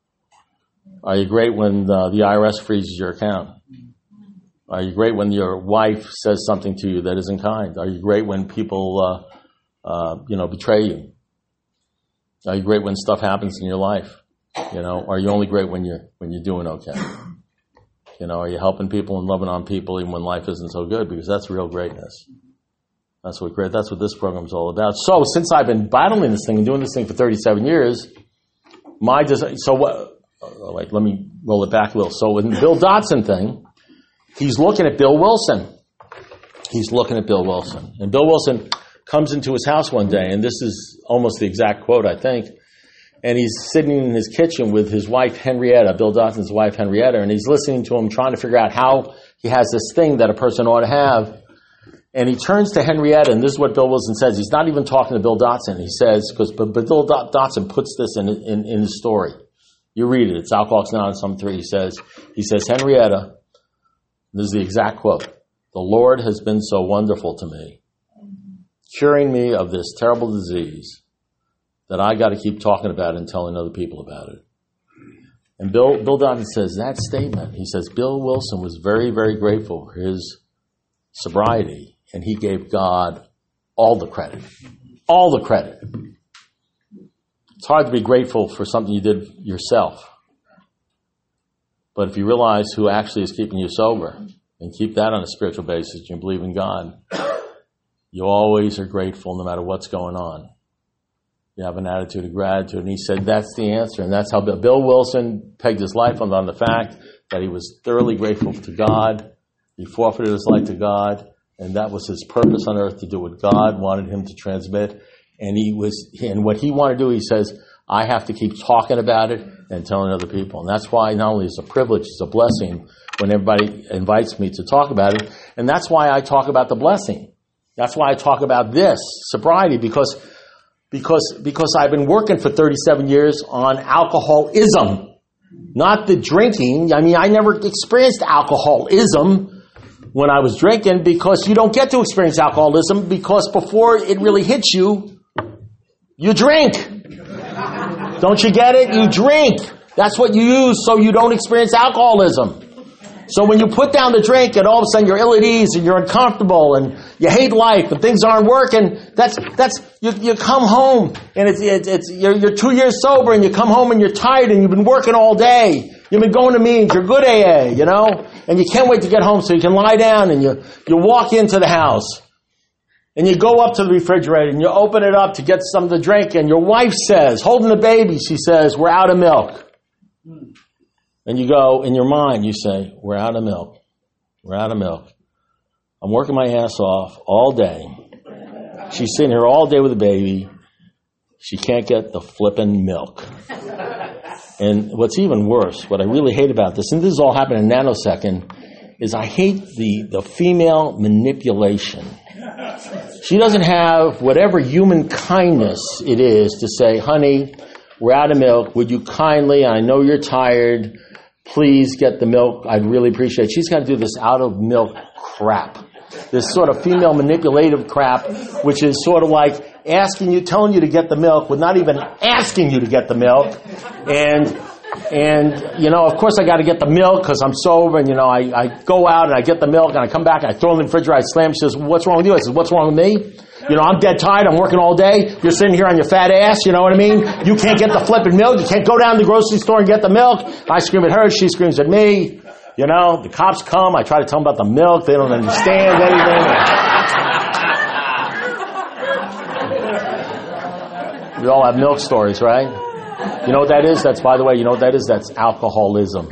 Are you great when uh, the I R S freezes your account? Are you great when your wife says something to you that isn't kind? Are you great when people, uh, uh, you know, betray you? Are you great when stuff happens in your life? You know, are you only great when you're when you're doing okay? You know, are you helping people and loving on people even when life isn't so good? Because that's real greatness. That's what great. That's what this program is all about. So, since I've been battling this thing and doing this thing for thirty-seven years, my desire. So what? Oh, wait, let me roll it back a little. So, in the Bill Dotson thing, he's looking at Bill Wilson. He's looking at Bill Wilson, and Bill Wilson comes into his house one day, and this is almost the exact quote, I think. And he's sitting in his kitchen with his wife, Henrietta, Bill Dotson's wife, Henrietta, and he's listening to him, trying to figure out how he has this thing that a person ought to have. And he turns to Henrietta, and this is what Bill Wilson says. He's not even talking to Bill Dotson. He says, because but, but Bill Dotson puts this in, in, in his story. You read it. It's Alcoholics Anonymous, some three. He says, he says, Henrietta, this is the exact quote, the Lord has been so wonderful to me, curing me of this terrible disease, that I got to keep talking about it and telling other people about it. And Bill Bill Dotson says that statement. He says Bill Wilson was very, very grateful for his sobriety, and he gave God all the credit. All the credit. It's hard to be grateful for something you did yourself. But if you realize who actually is keeping you sober, and keep that on a spiritual basis, you believe in God, you always are grateful no matter what's going on. You have an attitude of gratitude. And he said that's the answer. And that's how Bill, Bill Wilson pegged his life on, on the fact that he was thoroughly grateful to God. He forfeited his life to God. And that was his purpose on earth, to do what God wanted him to transmit. And he was, and what he wanted to do, he says, I have to keep talking about it and telling other people. And that's why not only is it a privilege, it's a blessing when everybody invites me to talk about it. And that's why I talk about the blessing. That's why I talk about this, sobriety, because Because because I've been working for thirty-seven years on alcoholism, not the drinking. I mean, I never experienced alcoholism when I was drinking, because you don't get to experience alcoholism, because before it really hits you, you drink. Don't you get it? You drink. That's what you use so you don't experience alcoholism. So when you put down the drink and all of a sudden you're ill at ease and you're uncomfortable and you hate life and things aren't working, that's, that's, you, you come home and it's, it's, it's you're, you're two years sober and you come home and you're tired and you've been working all day. You've been going to meetings, you're good A A, you know, and you can't wait to get home so you can lie down, and you, you walk into the house and you go up to the refrigerator and you open it up to get something to drink, and your wife says, holding the baby, she says, we're out of milk. And you go, in your mind, you say, we're out of milk. We're out of milk. I'm working my ass off all day. She's sitting here all day with the baby. She can't get the flippin' milk. And what's even worse, what I really hate about this, and this is all happening in a nanosecond, is I hate the, the female manipulation. She doesn't have whatever human kindness it is to say, honey, we're out of milk. Would you kindly, I know you're tired, please get the milk. I'd really appreciate it. She's got to do this out of milk crap. This sort of female manipulative crap, which is sort of like asking you, telling you to get the milk, with not even asking you to get the milk. And, and you know, of course I got to get the milk because I'm sober, and, you know, I, I go out and I get the milk, and I come back, and I throw it in the refrigerator, I slam. She says, what's wrong with you? I says, what's wrong with me? You know, I'm dead tired, I'm working all day. You're sitting here on your fat ass, you know what I mean? You can't get the flipping milk. You can't go down to the grocery store and get the milk. I scream at her, she screams at me. You know, the cops come, I try to tell them about the milk, they don't understand anything. We all have milk stories, right? You know what that is? That's, by the way, you know what that is? That's alcoholism.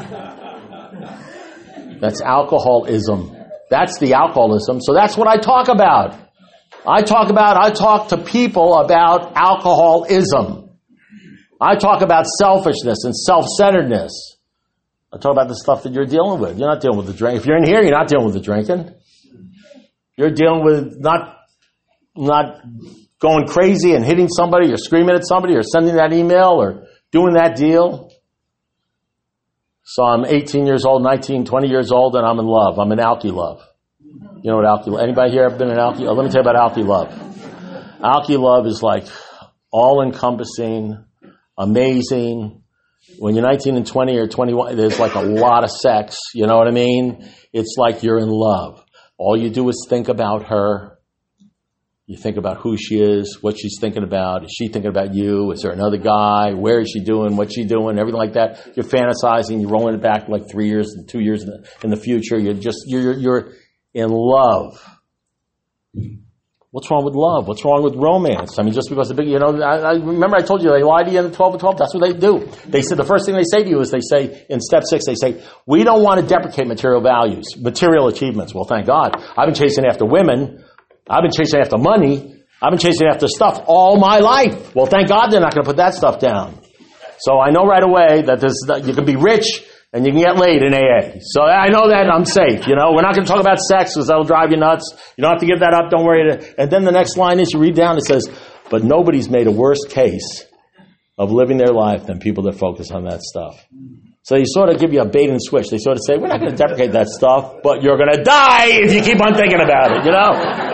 That's alcoholism. That's the alcoholism. So that's what I talk about. I talk about, I talk to people about alcoholism. I talk about selfishness and self-centeredness. I talk about the stuff that you're dealing with. You're not dealing with the drink. If you're in here, you're not dealing with the drinking. You're dealing with not, not going crazy and hitting somebody or screaming at somebody or sending that email or doing that deal. So I'm eighteen years old, nineteen, twenty years old, and I'm in love. I'm in alky love. You know what alky love? Anybody here ever been in alky? Oh, let me tell you about alky love. Alky love is like all-encompassing, amazing. When you're nineteen and twenty or twenty-one, there's like a lot of sex. You know what I mean? It's like you're in love. All you do is think about her. You think about who she is, what she's thinking about. Is she thinking about you? Is there another guy? Where is she doing? What's she doing? Everything like that. You're fantasizing. You're rolling it back like three years and two years in the, in the future. You're just, you're, you're in love. What's wrong with love? What's wrong with romance? I mean, just because the big, you know, I, I remember I told you they lie to you in twelve and twelve. That's what they do. They said the first thing they say to you is they say in step six, they say, we don't want to deprecate material values, material achievements. Well, thank God. I've been chasing after women. I've been chasing after money. I've been chasing after stuff all my life. Well, thank God they're not going to put that stuff down. So I know right away that this, that you can be rich and you can get laid in A A. So I know that I'm safe. You know, we're not going to talk about sex because that'll drive you nuts. You don't have to give that up. Don't worry. And then the next line is you read down, it says, but nobody's made a worse case of living their life than people that focus on that stuff. So they sort of give you a bait and switch. They sort of say, we're not going to deprecate that stuff, but you're going to die if you keep on thinking about it, you know?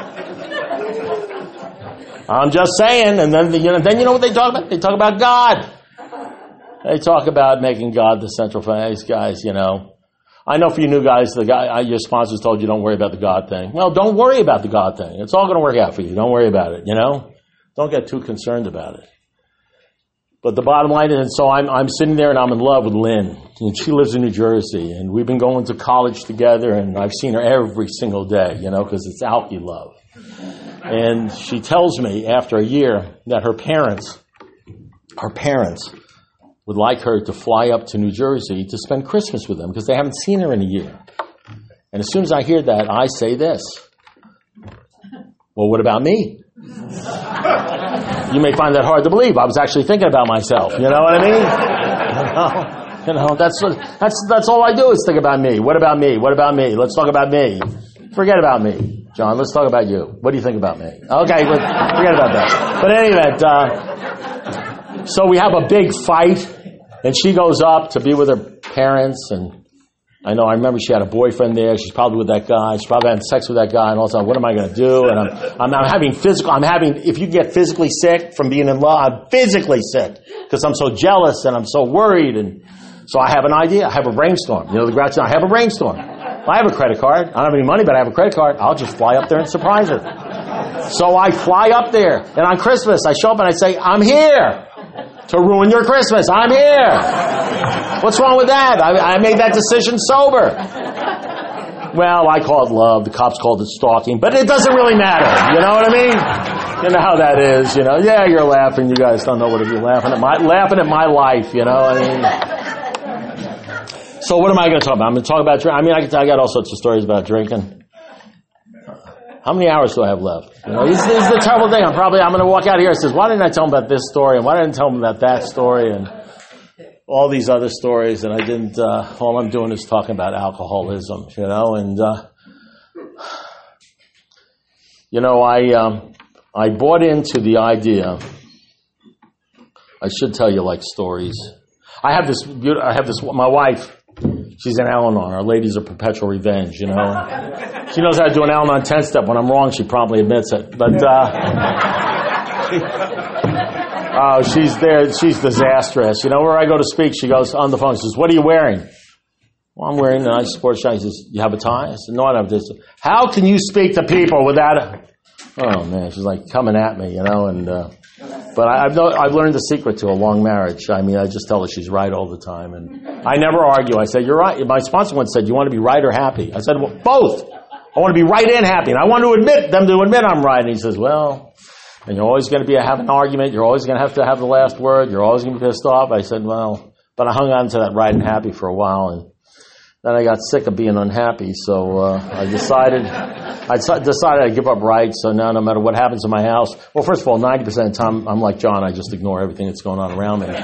I'm just saying. And then, you know, then you know what they talk about? They talk about God. They talk about making God the central fan. These guys, you know. I know for you new guys, the guy, your sponsors told you don't worry about the God thing. Well, don't worry about the God thing. It's all going to work out for you. Don't worry about it, you know. Don't get too concerned about it. But the bottom line is, and so I'm, I'm sitting there and I'm in love with Lynn. And she lives in New Jersey. And we've been going to college together and I've seen her every single day, you know, because it's alky love. And she tells me after a year that her parents, her parents would like her to fly up to New Jersey to spend Christmas with them because they haven't seen her in a year. And as soon as I hear that, I say this. Well, what about me? You may find that hard to believe. I was actually thinking about myself. You know what I mean? You know, you know that's, that's, that's all I do is think about me. What about me? What about me? Let's talk about me. Forget about me. John, let's talk about you. What do you think about me? Okay, but forget about that. But anyway, uh, so we have a big fight, and she goes up to be with her parents, and I know, I remember she had a boyfriend there. She's probably with that guy. She's probably having sex with that guy, and all of a sudden, what am I going to do? And I'm, I'm, I'm having physical, I'm having, if you get physically sick from being in love, I'm physically sick, because I'm so jealous, and I'm so worried, and so I have an idea. I have a brainstorm. You know, the grouch, I have a brainstorm. I have a credit card. I don't have any money, but I have a credit card. I'll just fly up there and surprise her. So I fly up there, and on Christmas, I show up and I say, I'm here to ruin your Christmas. I'm here. What's wrong with that? I, I made that decision sober. Well, I call it love. The cops called it stalking, but it doesn't really matter. You know what I mean? You know how that is. You know, yeah, you're laughing. You guys don't know what it is. You're laughing at my laughing at my life. You know, I mean. So what am I going to talk about? I'm going to talk about drinking. I mean, I, can, I got all sorts of stories about drinking. How many hours do I have left? You know, this, this is the terrible thing. I'm probably, I'm going to walk out here and says, why didn't I tell them about this story? And why didn't I tell them about that story? And all these other stories. And I didn't, uh, all I'm doing is talking about alcoholism, you know, and, uh, you know, I, um, I bought into the idea. I should tell you like stories. I have this, beaut- I have this, my wife, she's an Al-Anon. Our ladies of perpetual revenge, you know. She knows how to do an Al-Anon ten-step. When I'm wrong, she promptly admits it. But, uh, oh, she's there. She's disastrous. You know, where I go to speak, she goes on the phone. She says, "What are you wearing?" "Well, I'm wearing a nice sports jacket." She says, "You have a tie?" I said, "No, I don't have this." "How can you speak to people without a..." Oh, man, she's like coming at me, you know, and, uh, but I, I've, know, I've learned the secret to a long marriage. I mean, I just tell her she's right all the time, and I never argue. I say, "You're right." My sponsor once said, "You want to be right or happy?" I said, "Well, both. I want to be right and happy, and I want to admit them to admit I'm right." And he says, "Well, and you're always going to be have an argument. You're always going to have to have the last word. You're always going to be pissed off." I said, "Well," but I hung on to that right and happy for a while, and then I got sick of being unhappy, so uh, I decided I decided I'd give up right. So now, no matter what happens in my house, well, first of all, ninety percent of the time, I'm like John. I just ignore everything that's going on around me.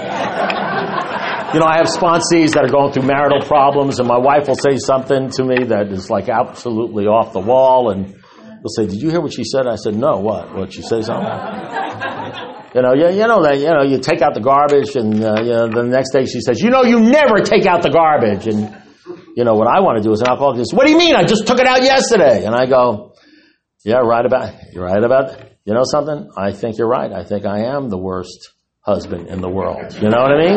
You know, I have sponsees that are going through marital problems, and my wife will say something to me that is like absolutely off the wall, and they'll say, "Did you hear what she said?" I said, "No, what? What, she say something?" You know, you, you know that, you know, you take out the garbage, and uh, you know, the next day she says, "You know, you never take out the garbage." And you know, what I want to do as an alcoholic is, "What do you mean? I just took it out yesterday." And I go, "Yeah, right about, you're right about, you know something? I think you're right. I think I am the worst husband in the world." You know what I mean?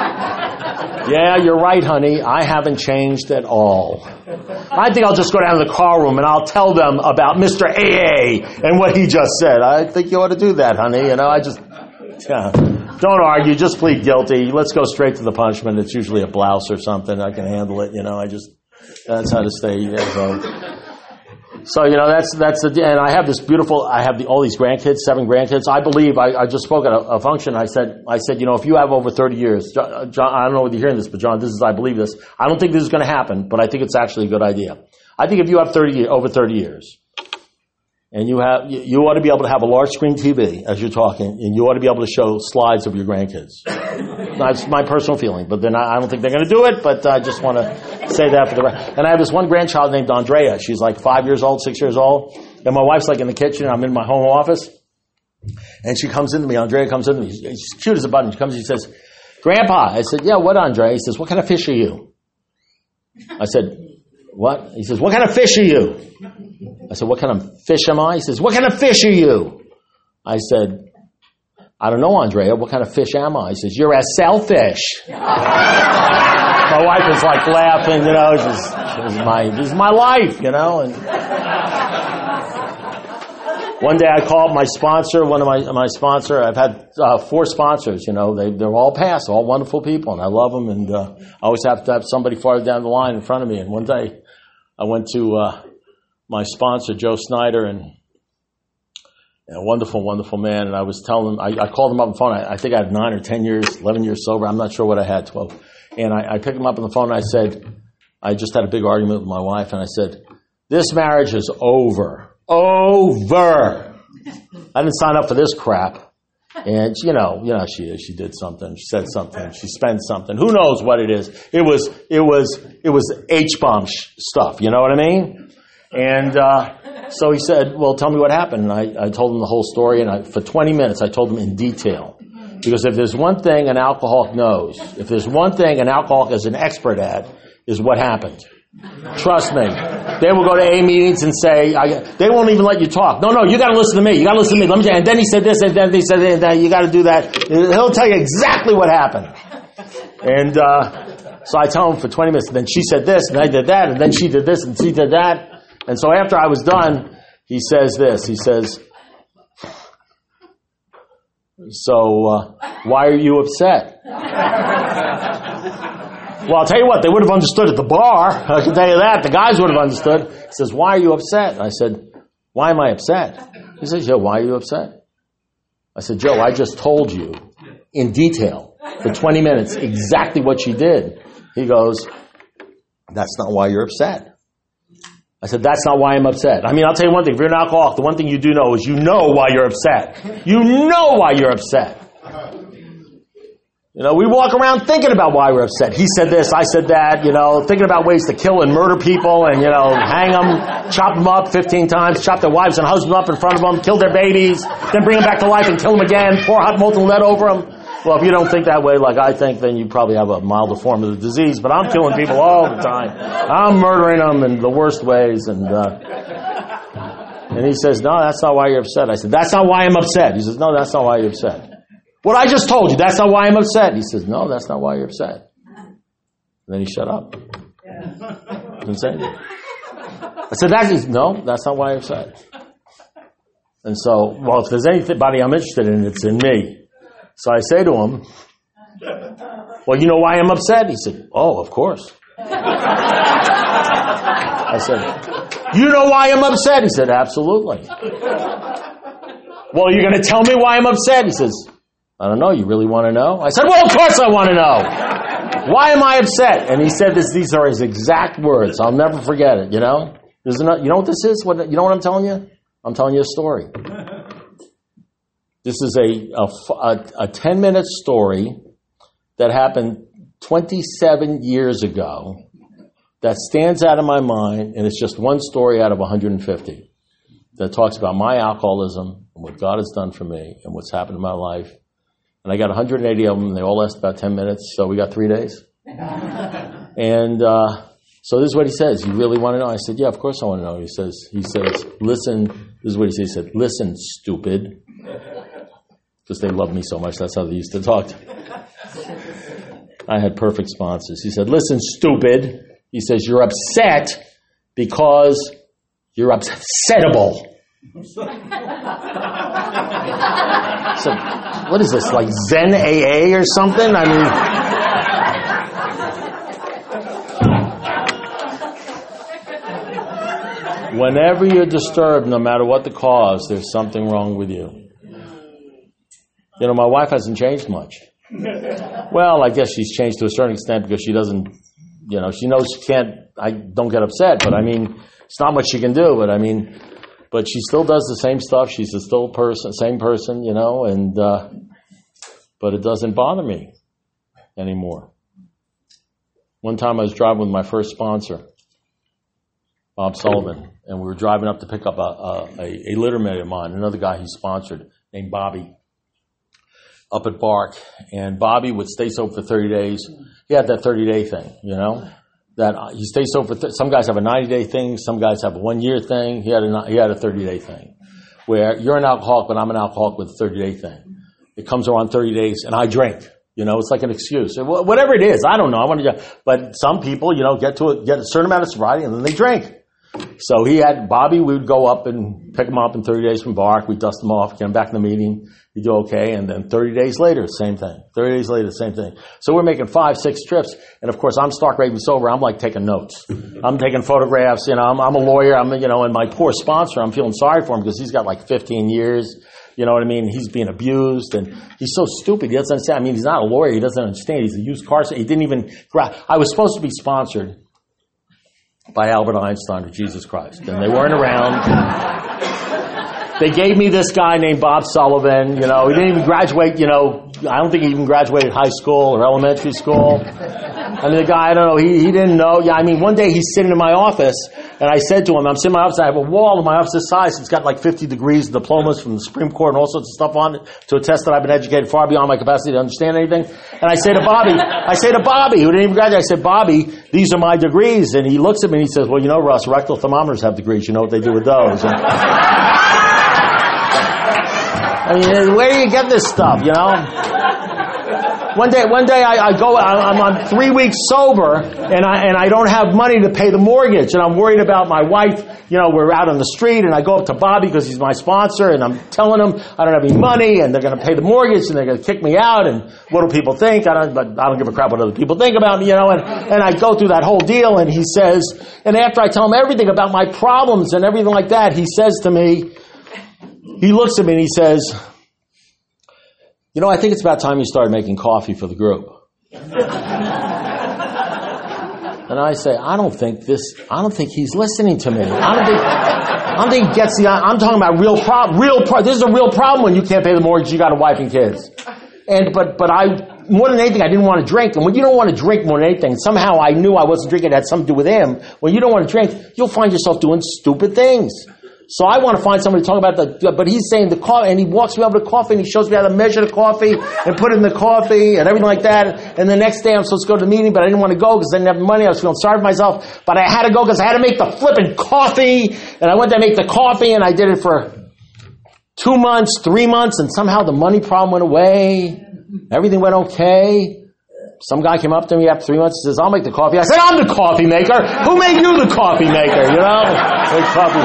"Yeah, you're right, honey. I haven't changed at all. I think I'll just go down to the car room and I'll tell them about Mister A A and what he just said. I think you ought to do that, honey. You know, I just, yeah. Don't argue. Just plead guilty. Let's go straight to the punishment. It's usually a blouse or something. I can handle it. You know, I just, that's how to stay. Yeah, so, so, you know, that's, that's the, and I have this beautiful, I have the, all these grandkids, seven grandkids. I believe, I, I just spoke at a, a function. I said, I said, you know, if you have over thirty years, John, John, I don't know whether you're hearing this, but John, this is, I believe this. I don't think this is going to happen, but I think it's actually a good idea. I think if you have thirty, over thirty years, and you have, you, you ought to be able to have a large screen T V as you're talking, and you ought to be able to show slides of your grandkids. That's my personal feeling, but then I, I don't think they're going to do it, but I just want to say that for the record. And I have this one grandchild named Andrea. She's like five years old, six years old, and my wife's like in the kitchen. I'm in my home office, and she comes into me. Andrea comes into me. She's cute as a button. She comes and she says, "Grandpa." I said, "Yeah, what, Andrea?" He says, "What kind of fish are you?" I said, "What?" He says, "What kind of fish are you?" I said, "What kind of fish am I?" He says, "What kind of fish are you?" I said, "I don't know, Andrea. What kind of fish am I?" He says, "You're a selfish." My wife is like laughing, you know. She's, this is my, this is my life, you know. And one day I called my sponsor, one of my my sponsor. I've had uh, four sponsors, you know. They they're all past, all wonderful people, and I love them. And uh, I always have to have somebody farther down the line in front of me. And one day I went to uh, my sponsor, Joe Snyder, and a wonderful, wonderful man. And I was telling him, I, I called him up on the phone. I, I think I had nine or ten years, eleven years sober. I'm not sure what I had, twelve. And I, I picked him up on the phone and I said, I just had a big argument with my wife, and I said, "This marriage is over. Over. I didn't sign up for this crap." And, you know, you know, she is. She did something. She said something. She spent something. Who knows what it is? It was, it was, it was H-bomb sh- stuff. You know what I mean? And, uh, so he said, "Well, tell me what happened." And I, I told him the whole story, and I, for twenty minutes I told him in detail. Because if there's one thing an alcoholic knows, if there's one thing an alcoholic is an expert at, is what happened. Trust me. They will go to A meetings and say, I, they won't even let you talk. "No, no, you got to listen to me. You got to listen to me. Let me tell you." And then he said this, and then he said that. You got to do that. He'll tell you exactly what happened. And uh, so I tell him for twenty minutes, and then she said this, and I did that, and then she did this, and she did that. And so after I was done, he says this. He says, "So uh, why are you upset?" Well, I'll tell you what, they would have understood at the bar. I can tell you that. The guys would have understood. He says, "Why are you upset?" And I said, "Why am I upset?" He says, "Joe, why are you upset?" I said, "Joe, I just told you in detail for twenty minutes exactly what she did." He goes, "That's not why you're upset." I said, "That's not why I'm upset." I mean, I'll tell you one thing. If you're an alcoholic, the one thing you do know is you know why you're upset. You know why you're upset. You know, we walk around thinking about why we're upset. He said this, I said that, you know, thinking about ways to kill and murder people and, you know, hang them, chop them up fifteen times, chop their wives and husbands up in front of them, kill their babies, then bring them back to life and kill them again, pour hot molten lead over them. Well, if you don't think that way like I think, then you probably have a milder form of the disease. But I'm killing people all the time. I'm murdering them in the worst ways. And uh, and he says, no, that's not why you're upset. I said, that's not why I'm upset. He says, no, that's not why you're upset. What I just told you, that's not why I'm upset. He says, no, that's not why you're upset. And then he shut up. Didn't say anything. I said, that's, no, that's not why I'm upset. And so, well, if there's anybody I'm interested in, it's in me. So I say to him, well, you know why I'm upset? He said, oh, of course. I said, you know why I'm upset? He said, absolutely. Well, you're going to tell me why I'm upset? He says, I don't know. You really want to know? I said, well, of course I want to know. Why am I upset? And he said this, these are his exact words. I'll never forget it, you know? There's not, you know what this is? What, you know what I'm telling you? I'm telling you a story. This is a, a, a ten-minute story that happened twenty-seven years ago that stands out of my mind, and it's just one story out of one hundred fifty that talks about my alcoholism and what God has done for me and what's happened in my life. And I got one hundred eighty of them, and they all last about ten minutes, so we got three days. And uh, so this is what he says. You really want to know? I said, yeah, of course I want to know. He says, he says, listen, this is what he said. He said, listen, stupid. Because they love me so much, that's how they used to talk to me. I had perfect sponsors. He said, listen, stupid. He says, you're upset because you're upsettable. So, what is this, like Zen A A or something? I mean, whenever you're disturbed, no matter what the cause, there's something wrong with you. You know, my wife hasn't changed much. Well, I guess she's changed to a certain extent because she doesn't, you know, she knows she can't, I don't get upset, but I mean, it's not much she can do, but I mean, but she still does the same stuff. She's a still person, same person, you know, and, uh, but it doesn't bother me anymore. One time I was driving with my first sponsor, Bob Sullivan, and we were driving up to pick up a, a, a litter mate of mine, another guy he sponsored named Bobby, up at Bark. And Bobby would stay sober for thirty days. He had that thirty-day thing, you know, that he stays sober for, th- some guys have a ninety-day thing, some guys have a one-year thing. He had a, he had a thirty-day thing where you're an alcoholic, but I'm an alcoholic with a thirty-day thing. It comes around thirty days, and I drink. You know, it's like an excuse. Whatever it is, I don't know. I want to, but some people, you know, get to a, get a certain amount of sobriety, and then they drink. So he had, Bobby, we would go up and pick him up in thirty days from Bark. We'd dust him off, get him back in the meeting. He'd do okay. And then thirty days later, same thing. thirty days later, same thing. So we're making five, six trips. And of course, I'm stark raving sober. I'm like taking notes. I'm taking photographs. You know, I'm, I'm a lawyer. I'm, you know, and my poor sponsor, I'm feeling sorry for him because he's got like fifteen years. You know what I mean? He's being abused, and he's so stupid. He doesn't understand. I mean, he's not a lawyer. He doesn't understand. He's a used car. He didn't even grab. I was supposed to be sponsored by Albert Einstein or Jesus Christ, and they weren't around. They gave me this guy named Bob Sullivan. You know, he didn't even graduate. You know, I don't think he even graduated high school or elementary school. I mean, the guy, I don't know, he, he didn't know. Yeah, I mean, one day he's sitting in my office, and I said to him, I'm sitting in my office, I have a wall in my office this size. It's got like fifty degrees, diplomas from the Supreme Court and all sorts of stuff on it to attest that I've been educated far beyond my capacity to understand anything. And I say to Bobby, I say to Bobby, who didn't even graduate, I said, Bobby, these are my degrees. And he looks at me and he says, well, you know, Russ, rectal thermometers have degrees. You know what they do with those. And, I mean, where do you get this stuff, you know? One day, one day I, I go, I'm on three weeks sober, and I and I don't have money to pay the mortgage, and I'm worried about my wife. You know, we're out on the street, and I go up to Bobby because he's my sponsor, and I'm telling him I don't have any money, and they're going to pay the mortgage, and they're going to kick me out, and what do people think? I don't, but I don't give a crap what other people think about me, you know. And and I go through that whole deal, and he says, and after I tell him everything about my problems and everything like that, he says to me, he looks at me and he says, you know, I think it's about time you started making coffee for the group. And I say, I don't think this, I don't think he's listening to me. I don't think, I don't think he gets the, I'm talking about real problem, real pro, this is a real problem when you can't pay the mortgage, you got a wife and kids. And, but, but I, more than anything, I didn't want to drink. And when you don't want to drink more than anything, somehow I knew I wasn't drinking, it had something to do with him. When you don't want to drink, you'll find yourself doing stupid things. So I want to find somebody to talk about the, but he's saying the coffee, and he walks me over to coffee, and he shows me how to measure the coffee, and put it in the coffee, and everything like that. And the next day I'm supposed to go to the meeting, but I didn't want to go because I didn't have money. I was feeling sorry for myself, but I had to go because I had to make the flipping coffee, and I went to make the coffee, and I did it for two months, three months, and somehow the money problem went away. Everything went okay. Some guy came up to me after three months and says, I'll make the coffee. I said, I'm the coffee maker. Who made you the coffee maker, you know? Make coffee.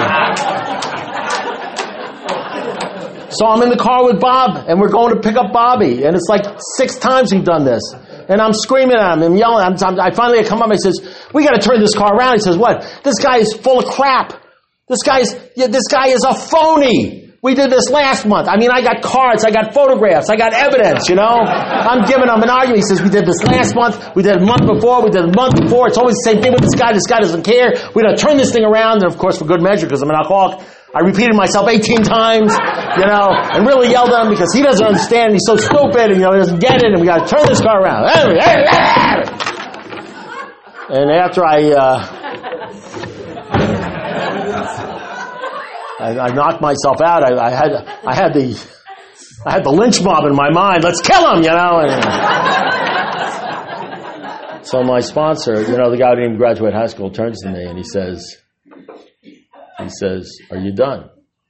So I'm in the car with Bob, and we're going to pick up Bobby. And it's like six times we've done this. And I'm screaming at him and yelling. I'm, I'm, I finally come up and he says, we got to turn this car around. He says, what? This guy is full of crap. This guy's, yeah, this guy is a phony. We did this last month. I mean, I got cards, I got photographs, I got evidence, you know? I'm giving him an argument. He says, we did this last month, we did it a month before, we did it a month before. It's always the same thing with this guy. This guy doesn't care. We're going to turn this thing around. And of course, for good measure, because I'm an alcoholic, I repeated myself eighteen times, you know, and really yelled at him because he doesn't understand. He's so stupid, and, you know, he doesn't get it, and we got to turn this car around. And after I, uh, I, I knocked myself out. I, I had, I had the, I had the lynch mob in my mind. Let's kill him, you know. And so my sponsor, you know, the guy who didn't even graduate high school, turns to me and he says, he says, "Are you done?"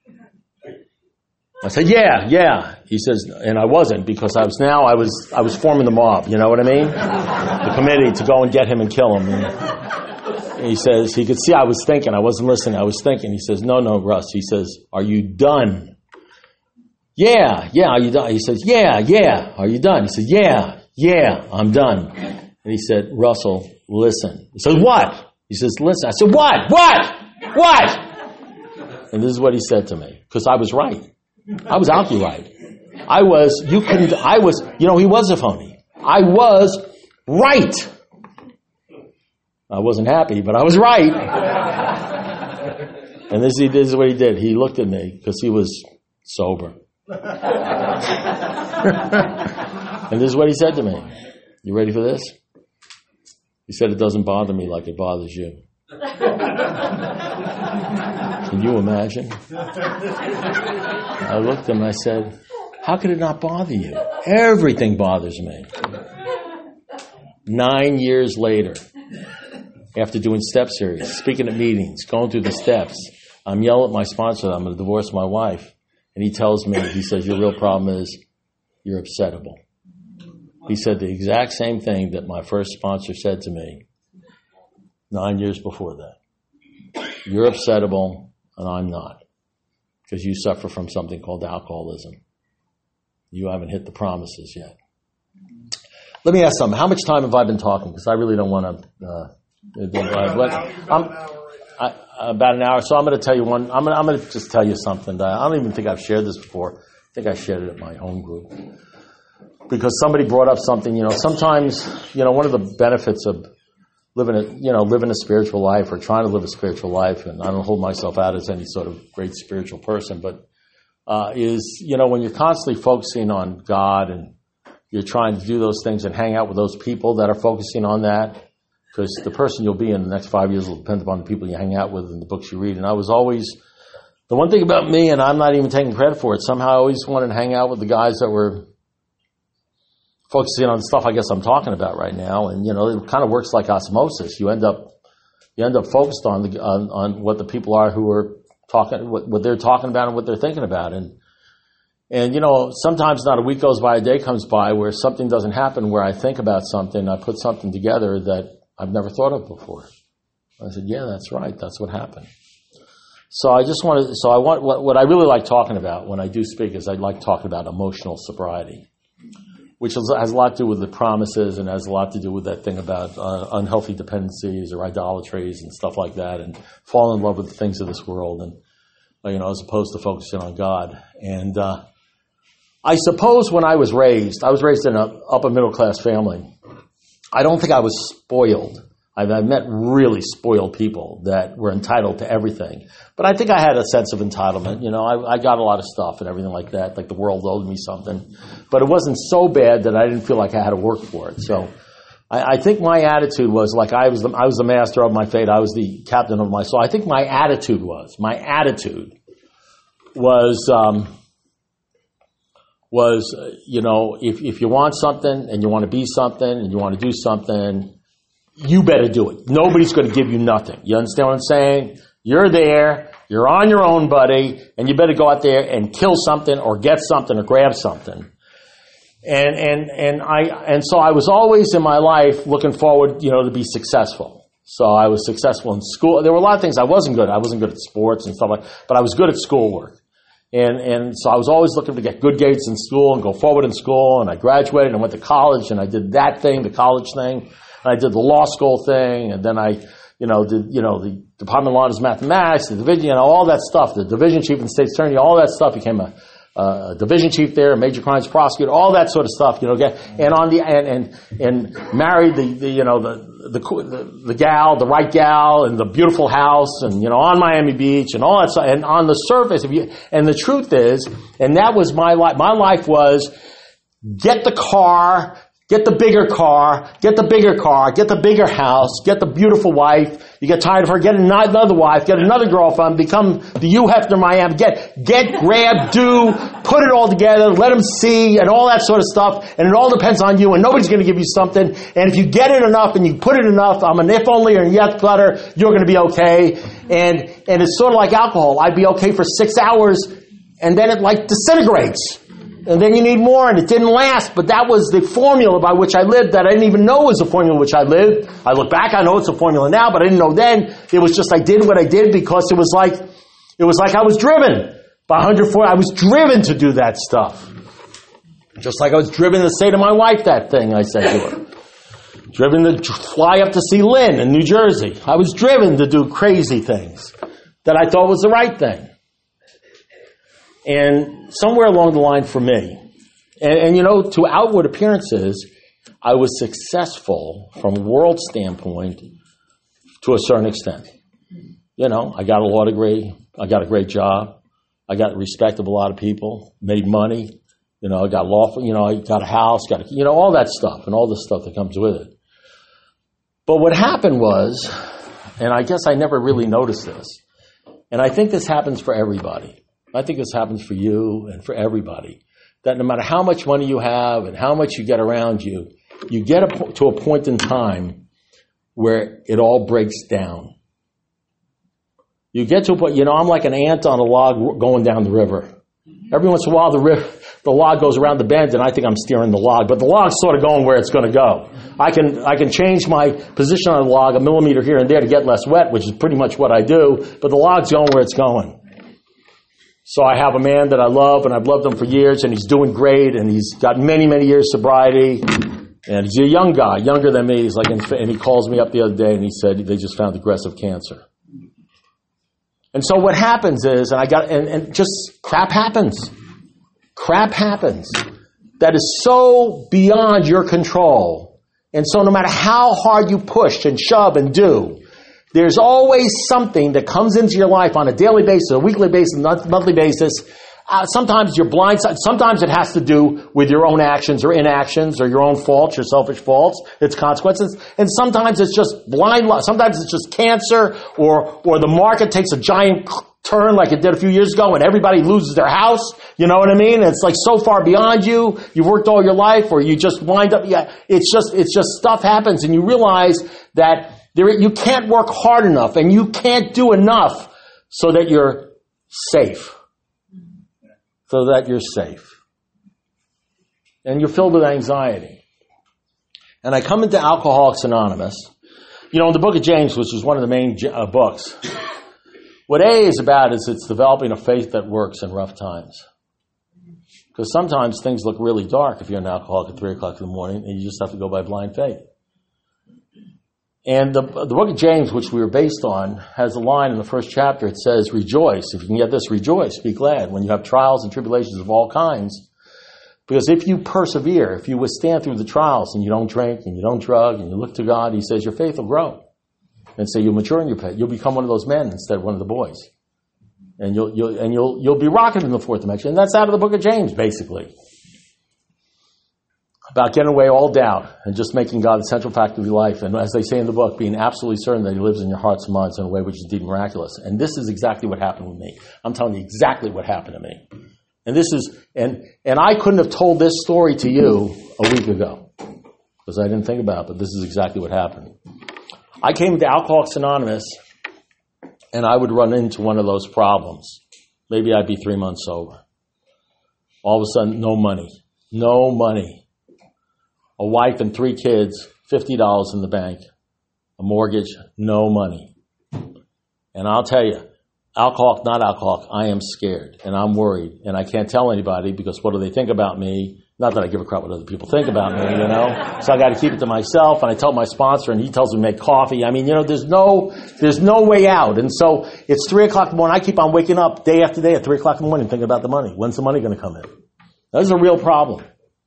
I said, "Yeah, yeah." He says, and I wasn't because I was now I was I was forming the mob. You know what I mean? The committee to go and get him and kill him. And he says, he could see I was thinking. I wasn't listening. I was thinking. He says, no, no, Russ. He says, are you done? Yeah, yeah, are you done? He says, yeah, yeah, are you done? He says, yeah, yeah, I'm done. And he said, Russell, listen. He says, what? He says, listen. I said, what? What? What? And this is what he said to me, because I was right. I was out right. I was, you couldn't, I was, you know, he was a phony. I was right. I wasn't happy, but I was right. And this, this is what he did. He looked at me because he was sober. And this is what he said to me. You ready for this? He said, it doesn't bother me like it bothers you. Can you imagine? I looked at him and I said, how could it not bother you? Everything bothers me. Nine years later, after doing step series, speaking at meetings, going through the steps, I'm yelling at my sponsor that I'm going to divorce my wife. And he tells me, he says, your real problem is you're upsettable. He said the exact same thing that my first sponsor said to me nine years before that. You're upsettable and I'm not, because you suffer from something called alcoholism. You haven't hit the promises yet. Let me ask something. How much time have I been talking? Because I really don't want to... Uh, But I'm, I, about an hour. So I'm going to tell you one. I'm going, I'm going to just tell you something. That I don't even think I've shared this before. I think I shared it at my home group because somebody brought up something. You know, sometimes you know one of the benefits of living a you know living a spiritual life or trying to live a spiritual life, and I don't hold myself out as any sort of great spiritual person, but uh, is you know when you're constantly focusing on God and you're trying to do those things and hang out with those people that are focusing on that. Because the person you'll be in the next five years will depend upon the people you hang out with and the books you read. And I was always, the one thing about me, and I'm not even taking credit for it, somehow I always wanted to hang out with the guys that were focusing on the stuff I guess I'm talking about right now. And, you know, it kind of works like osmosis. You end up, you end up focused on the, on, on what the people are who are talking, what, what they're talking about and what they're thinking about. And, and, you know, sometimes not a week goes by, a day comes by where something doesn't happen, where I think about something, I put something together that I've never thought of before. I said, yeah, that's right. That's what happened. So I just wanted, so I want, what, what I really like talking about when I do speak is I like talking about emotional sobriety, which has, has a lot to do with the promises and has a lot to do with that thing about uh, unhealthy dependencies or idolatries and stuff like that, and fall in love with the things of this world, and, you know, as opposed to focusing on God. And uh, I suppose when I was raised, I was raised in an upper middle class family. I don't think I was spoiled. I've, I've met really spoiled people that were entitled to everything. But I think I had a sense of entitlement. You know, I, I got a lot of stuff and everything like that, like the world owed me something. But it wasn't so bad that I didn't feel like I had to work for it. So I, I think my attitude was like I was the, I was the master of my fate. I was the captain of my soul. I think my attitude was, my attitude was um, was uh, you know, if if you want something and you want to be something and you want to do something, you better do it. Nobody's going to give you nothing. You understand what I'm saying? You're there. You're on your own, buddy, and you better go out there and kill something or get something or grab something. And and and I and so I was always in my life looking forward, you know, to be successful. So I was successful in school. There were a lot of things I wasn't good at. I wasn't good at sports and stuff like that, but I was good at schoolwork. And and so I was always looking to get good grades in school and go forward in school. And I graduated and went to college and I did that thing, the college thing. And I did the law school thing. And then I, you know, did, you know, the Department of Law and Mathematics, the division, you know, all that stuff, the division chief and state attorney, all that stuff, became a, a division chief there, a major crimes prosecutor, all that sort of stuff, you know, get, and on the, and, and, and married the, the, you know, the, the, the, the gal, the right gal, and the beautiful house, and, you know, on Miami Beach, and all that stuff. And on the surface, if you, and the truth is, and that was my life, my life was, get the car, get the bigger car, get the bigger car, get the bigger house, get the beautiful wife. You get tired of her, get another wife, get another girlfriend, become the Hugh Hefner Miami. Get, get, grab, do, put it all together, let them see, and all that sort of stuff. And it all depends on you, and nobody's going to give you something. And if you get it enough and you put it enough, I'm an if only or a yes butter, you're going to be okay. And, and it's sort of like alcohol. I'd be okay for six hours, and then it like disintegrates. And then you need more, and it didn't last. But that was the formula by which I lived that I didn't even know was the formula which I lived. I look back, I know it's a formula now, but I didn't know then. It was just I did what I did because it was like it was like I was driven by one hundred forty. I was driven to do that stuff. Just like I was driven to say to my wife that thing I said to her. Driven to fly up to see Lynn in New Jersey. I was driven to do crazy things that I thought was the right thing. And somewhere along the line for me, and, and you know, to outward appearances, I was successful from a world standpoint to a certain extent. You know, I got a law degree, I got a great job, I got respect of a lot of people, made money, you know, I got law, you know, I got a house, got a, you know, all that stuff and all the stuff that comes with it. But what happened was, and I guess I never really noticed this, and I think this happens for everybody. I think this happens for you and for everybody, that no matter how much money you have and how much you get around you, you get a, to a point in time where it all breaks down. You get to a point, you know, I'm like an ant on a log going down the river. Every once in a while, the river, the log goes around the bend, and I think I'm steering the log, but the log's sort of going where it's going to go. I can I can change my position on the log a millimeter here and there to get less wet, which is pretty much what I do, but the log's going where it's going. So I have a man that I love, and I've loved him for years, and he's doing great, and he's got many, many years sobriety, and he's a young guy, younger than me. He's like, and he calls me up the other day, and he said they just found aggressive cancer. And so what happens is, and I got, and, and just crap happens. Crap happens that is so beyond your control. And so no matter how hard you push and shove and do, there's always something that comes into your life on a daily basis, a weekly basis, monthly basis. Uh, sometimes you're blind. Sometimes it has to do with your own actions or inactions or your own faults, your selfish faults, its consequences. And sometimes it's just blind luck. Sometimes it's just cancer, or or the market takes a giant turn like it did a few years ago and everybody loses their house. You know what I mean? It's like so far beyond you. You've worked all your life, or you just wind up. Yeah, it's just it's just stuff happens, and you realize that there you can't work hard enough, and you can't do enough so that you're safe. So that you're safe. And you're filled with anxiety. And I come into Alcoholics Anonymous. You know, in the book of James, which is one of the main uh, books, what A is about is it's developing a faith that works in rough times. Because sometimes things look really dark if you're an alcoholic at three o'clock in the morning, and you just have to go by blind faith. And the, the book of James, which we were based on, has a line in the first chapter. It says, rejoice. If you can get this, rejoice. Be glad when you have trials and tribulations of all kinds. Because if you persevere, if you withstand through the trials and you don't drink and you don't drug and you look to God, he says your faith will grow. And so you'll mature in your faith. You'll become one of those men instead of one of the boys. And you'll, you'll, and you'll, you'll be rocking in the fourth dimension. And that's out of the book of James, basically. about getting away all doubt and just making God the central factor of your life. And as they say in the book, being absolutely certain that he lives in your hearts and minds in a way which is deep and miraculous. And this is exactly what happened with me. I'm telling you exactly what happened to me. And this is, and, and I couldn't have told this story to you a week ago because I didn't think about it, but this is exactly what happened. I came to Alcoholics Anonymous and I would run into one of those problems. Maybe I'd be three months sober. All of a sudden, no money. No money. A wife and three kids, fifty dollars in the bank. A mortgage, no money. And I'll tell you, alcoholic, not alcoholic, I am scared and I'm worried. And I can't tell anybody because what do they think about me? Not that I give a crap what other people think about me, you know. So I got to keep it to myself. And I tell my sponsor and he tells me to make coffee. I mean, you know, there's no, there's no way out. And so it's three o'clock in the morning. I keep on waking up day after day at three o'clock in the morning thinking about the money. When's the money going to come in? That is a real problem.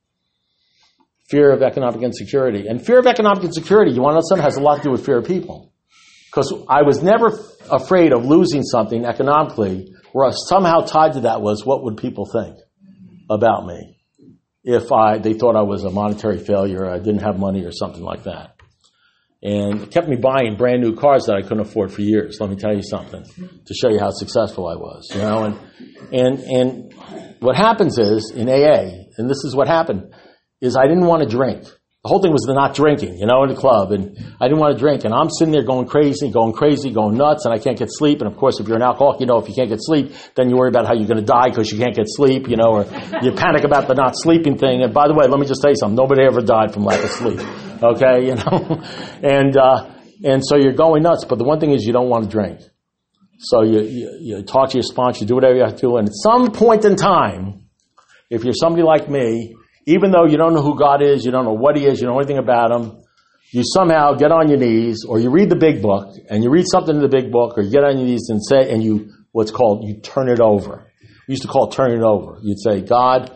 Fear of economic insecurity. And fear of economic insecurity, you want to know something, has a lot to do with fear of people. Because I was never f- afraid of losing something economically, where somehow tied to that was what would people think about me if I they thought I was a monetary failure, or I didn't have money or something like that. And it kept me buying brand new cars that I couldn't afford for years. Let me tell you something to show you how successful I was. You know, and and and what happens is in A A, and this is what happened, is I didn't want to drink. The whole thing was the not drinking, you know, in the club. And I didn't want to drink. And I'm sitting there going crazy, going crazy, going nuts, and I can't get sleep. And, of course, if you're an alcoholic, you know, if you can't get sleep, then you worry about how you're going to die because you can't get sleep, you know, or you panic about the not sleeping thing. And, by the way, let me just tell you something. Nobody ever died from lack of sleep, okay, you know. and uh, and so you're going nuts. But the one thing is you don't want to drink. So you, you, you talk to your sponsor, you do whatever you have to do. And at some point in time, if you're somebody like me, even though you don't know who God is, you don't know what he is, you don't know anything about him, you somehow get on your knees, or you read the big book, and you read something in the big book, or you get on your knees and say, and you, what's called, you turn it over. We used to call it turning it over. You'd say, God,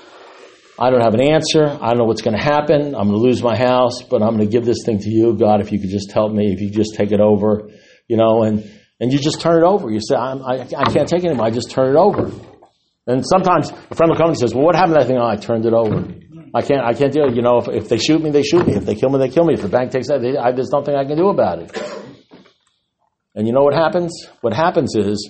I don't have an answer. I don't know what's going to happen. I'm going to lose my house, but I'm going to give this thing to you. God, if you could just help me, if you could just take it over, you know, and, and you just turn it over. You say, I'm, I, I can't take it anymore. I just turn it over. And sometimes a friend will come and says, well, what happened to that thing? Oh, I turned it over. I can't, I can't do it. You know, if, if they shoot me, they shoot me. If they kill me, they kill me. If the bank takes that, they, I, there's nothing I can do about it. And you know what happens? What happens is,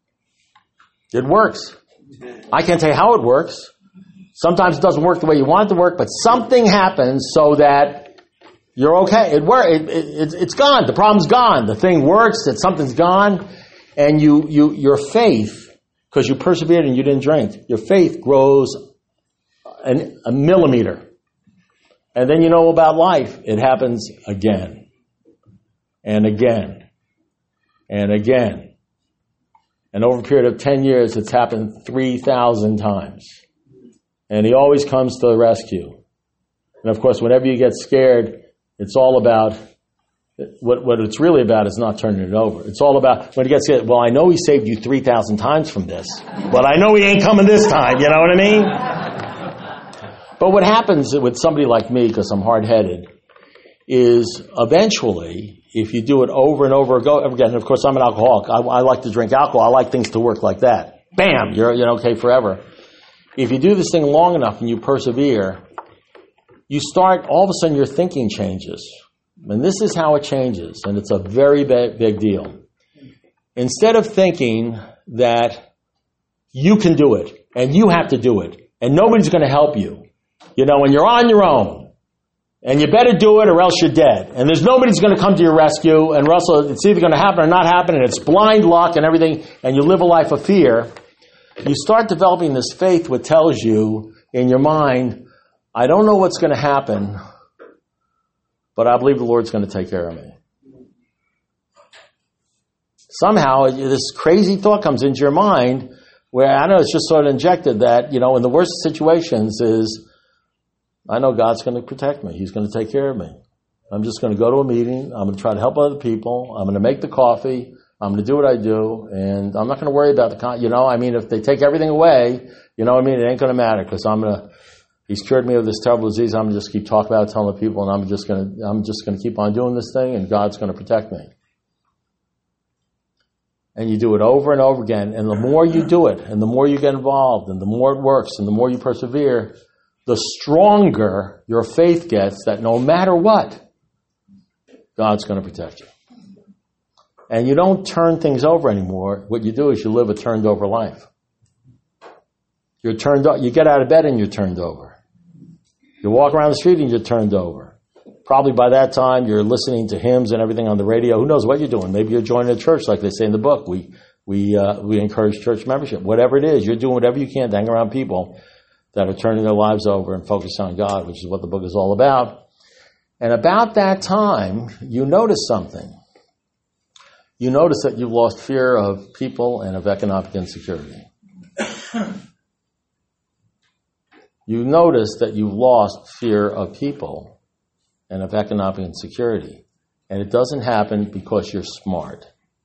it works. I can't tell you how it works. Sometimes it doesn't work the way you want it to work, but something happens so that you're okay. It works. It, it, it's gone. The problem's gone. The thing works. That something's gone. And you, you, your faith, because you persevered and you didn't drink, your faith grows an, a millimeter. And then you know about life. It happens again and again and again. And over a period of ten years, it's happened three thousand times. And he always comes to the rescue. And of course, whenever you get scared, it's all about, what, what it's really about is not turning it over. It's all about, when you get scared, well, I know he saved you three thousand times from this, but I know he ain't coming this time, you know what I mean? But what happens with somebody like me, because I'm hard-headed, is eventually, if you do it over and over again, and of course I'm an alcoholic, I, I like to drink alcohol, I like things to work like that. Bam, you're, you're okay forever. If you do this thing long enough and you persevere, you start, all of a sudden your thinking changes. And this is how it changes, and it's a very big, big deal. Instead of thinking that you can do it, and you have to do it, and nobody's going to help you, you know, and you're on your own, and you better do it or else you're dead, and there's nobody's going to come to your rescue, and Russell, it's either going to happen or not happen, and it's blind luck and everything, and you live a life of fear, you start developing this faith which tells you in your mind, I don't know what's going to happen, but I believe the Lord's going to take care of me. Somehow, this crazy thought comes into your mind where, I don't know, it's just sort of injected that, you know, in the worst situations is, I know God's going to protect me. He's going to take care of me. I'm just going to go to a meeting. I'm going to try to help other people. I'm going to make the coffee. I'm going to do what I do. And I'm not going to worry about the, con- you know, I mean, if they take everything away, you know what I mean, it ain't going to matter because I'm going to, He's cured me of this terrible disease. I'm going to just keep talking about it, telling the people, and I'm just going to, I'm just going to keep on doing this thing, and God's going to protect me. And you do it over and over again, and the more you do it, and the more you get involved, and the more it works, and the more you persevere, the stronger your faith gets that no matter what, God's going to protect you. And you don't turn things over anymore. What you do is you live a turned over life. You're turned o- you get out of bed and you're turned over. You walk around the street and you're turned over. Probably by that time you're listening to hymns and everything on the radio. Who knows what you're doing? Maybe you're joining a church like they say in the book. We we uh, we encourage church membership. Whatever it is, you're doing whatever you can to hang around people that are turning their lives over and focusing on God, which is what the book is all about. And about that time, you notice something. You notice that you've lost fear of people and of economic insecurity. You notice that you've lost fear of people and of economic insecurity. And it doesn't happen because you're smart.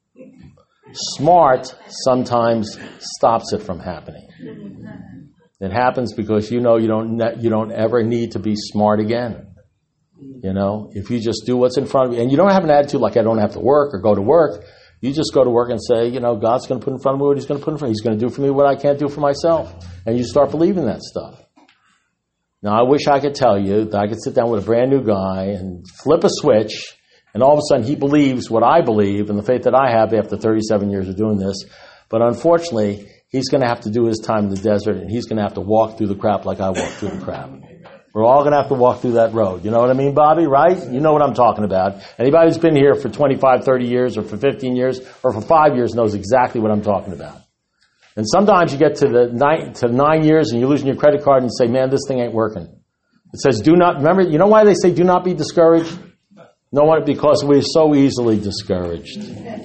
Smart sometimes stops it from happening. It happens because you know you don't ne- you don't ever need to be smart again. You know, if you just do what's in front of you, and you don't have an attitude like I don't have to work or go to work, you just go to work and say, you know, God's going to put in front of me what he's going to put in front of me. He's going to do for me what I can't do for myself. And you start believing that stuff. Now, I wish I could tell you that I could sit down with a brand new guy and flip a switch, and all of a sudden he believes what I believe and the faith that I have after thirty-seven years of doing this. But unfortunately, he's going to have to do his time in the desert, and he's going to have to walk through the crap like I walked through the crap. We're all going to have to walk through that road. You know what I mean, Bobby, right? You know what I'm talking about. Anybody who's been here for twenty-five, thirty years or for fifteen years or for five years knows exactly what I'm talking about. And sometimes you get to the nine, to nine years and you're losing your credit card and you say, man, this thing ain't working. It says, do not, remember, you know why they say do not be discouraged? No one, because we're so easily discouraged.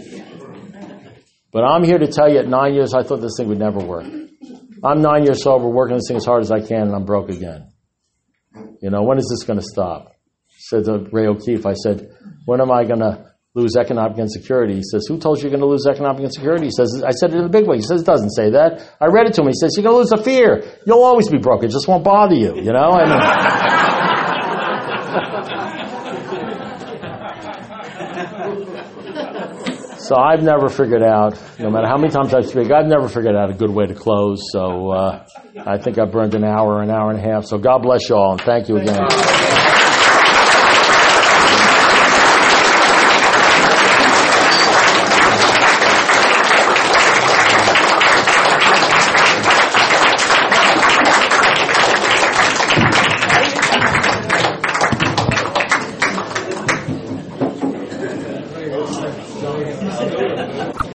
But I'm here to tell you at nine years, I thought this thing would never work. I'm nine years sober, working this thing as hard as I can, and I'm broke again. You know, when is this going to stop? I said to Ray O'Keefe, I said, when am I going to lose economic insecurity? He says, who told you you're going to lose economic insecurity? He says, I said it in a big way. He says, it doesn't say that. I read it to him. He says, you're going to lose the fear. You'll always be broke. It just won't bother you, you know? I mean, so I've never figured out, no matter how many times I speak, I've never figured out a good way to close. So uh, I think I burned an hour, an hour and a half. So God bless you all, and thank you again. Thank you.